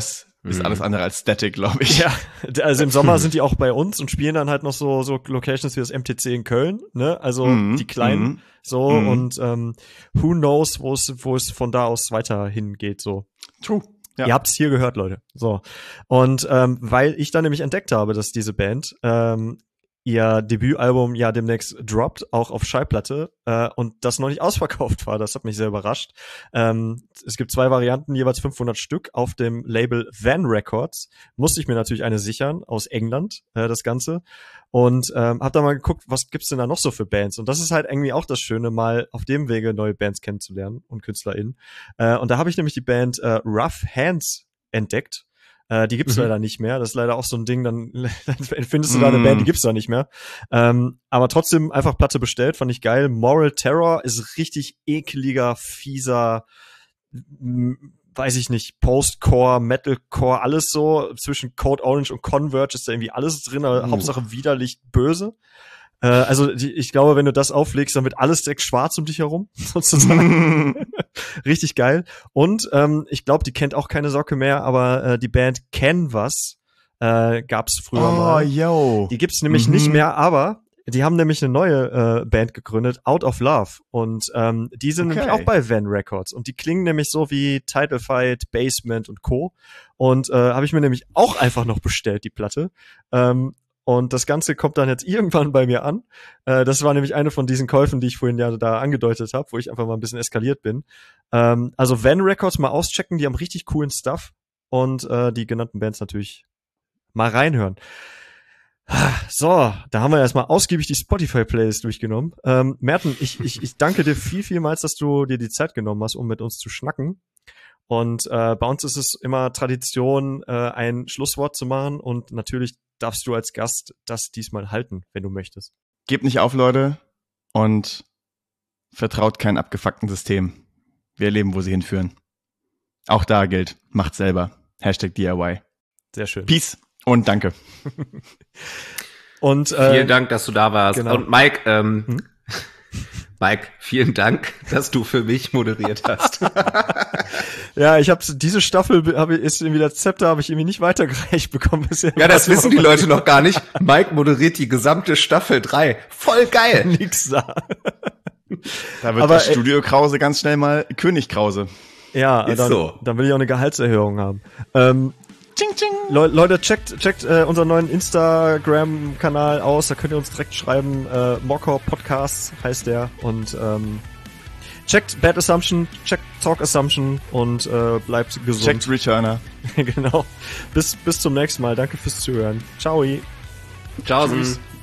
Ist alles andere als static, glaube ich. Ja, also im Sommer sind die auch bei uns und spielen dann halt noch so Locations wie das MTC in Köln, ne? Also die kleinen und who knows, wo es von da aus weiter hingeht, so. True. Ja. Ihr habt's hier gehört, Leute. So. Und weil ich dann nämlich entdeckt habe, dass diese Band ihr Debütalbum ja demnächst droppt, auch auf Schallplatte, und das noch nicht ausverkauft war. Das hat mich sehr überrascht. Es gibt 2 Varianten, jeweils 500 Stück auf dem Label Van Records. Musste ich mir natürlich eine sichern, aus England, das Ganze. Und hab da mal geguckt, was gibt's denn da noch so für Bands? Und das ist halt irgendwie auch das Schöne, mal auf dem Wege neue Bands kennenzulernen und KünstlerInnen. Und da habe ich nämlich die Band Rough Hands entdeckt. Die gibt's leider nicht mehr. Das ist leider auch so ein Ding, dann findest du da eine Band, die gibt's da nicht mehr. Aber trotzdem einfach Platte bestellt, fand ich geil. Moral Terror ist richtig ekeliger, fieser, weiß ich nicht, Postcore, Metalcore, alles so. Zwischen Code Orange und Converge ist da irgendwie alles drin, Hauptsache widerlich böse. Also ich glaube, wenn du das auflegst, dann wird alles direkt schwarz um dich herum, sozusagen. Richtig geil. Und ich glaube, die kennt auch keine Socke mehr, aber die Band Canvas gab's früher mal. Yo. Die gibt's nämlich nicht mehr, aber die haben nämlich eine neue Band gegründet, Out of Love. Und die sind nämlich auch bei Van Records. Und die klingen nämlich so wie Title Fight, Basement und Co. Und habe ich mir nämlich auch einfach noch bestellt, die Platte. Und das Ganze kommt dann jetzt irgendwann bei mir an. Das war nämlich eine von diesen Käufen, die ich vorhin ja da angedeutet habe, wo ich einfach mal ein bisschen eskaliert bin. Also Van Records mal auschecken, die haben richtig coolen Stuff. Und die genannten Bands natürlich mal reinhören. So, da haben wir erstmal ausgiebig die Spotify-Playlist durchgenommen. Merten, ich danke dir vielmals, dass du dir die Zeit genommen hast, um mit uns zu schnacken. Und bei uns ist es immer Tradition, ein Schlusswort zu machen. Und natürlich darfst du als Gast das diesmal halten, wenn du möchtest. Gebt nicht auf, Leute, und vertraut kein abgefuckten System. Wir erleben, wo sie hinführen. Auch da gilt, macht selber. #DIY. Sehr schön. Peace und danke. Und vielen Dank, dass du da warst. Genau. Und Mike, Mike, vielen Dank, dass du für mich moderiert hast. Ja, ich habe diese Staffel ist irgendwie das Zepter habe ich irgendwie nicht weitergereicht bekommen bisher. Ja, das wissen die Leute noch gar nicht. Mike moderiert die gesamte Staffel 3. Voll geil. Nix da. Da wird das Studio Krause ganz schnell mal König Krause. Ja, dann will ich auch eine Gehaltserhöhung haben. Ching, ching. Leute, checkt unseren neuen Instagram-Kanal aus, da könnt ihr uns direkt schreiben, Mocker Podcasts heißt der, und checkt Bad Assumption, checkt Talk Assumption und bleibt gesund. Checkt Returner. Genau. Bis zum nächsten Mal. Danke fürs Zuhören. Ciao. Ciao. Tschüss.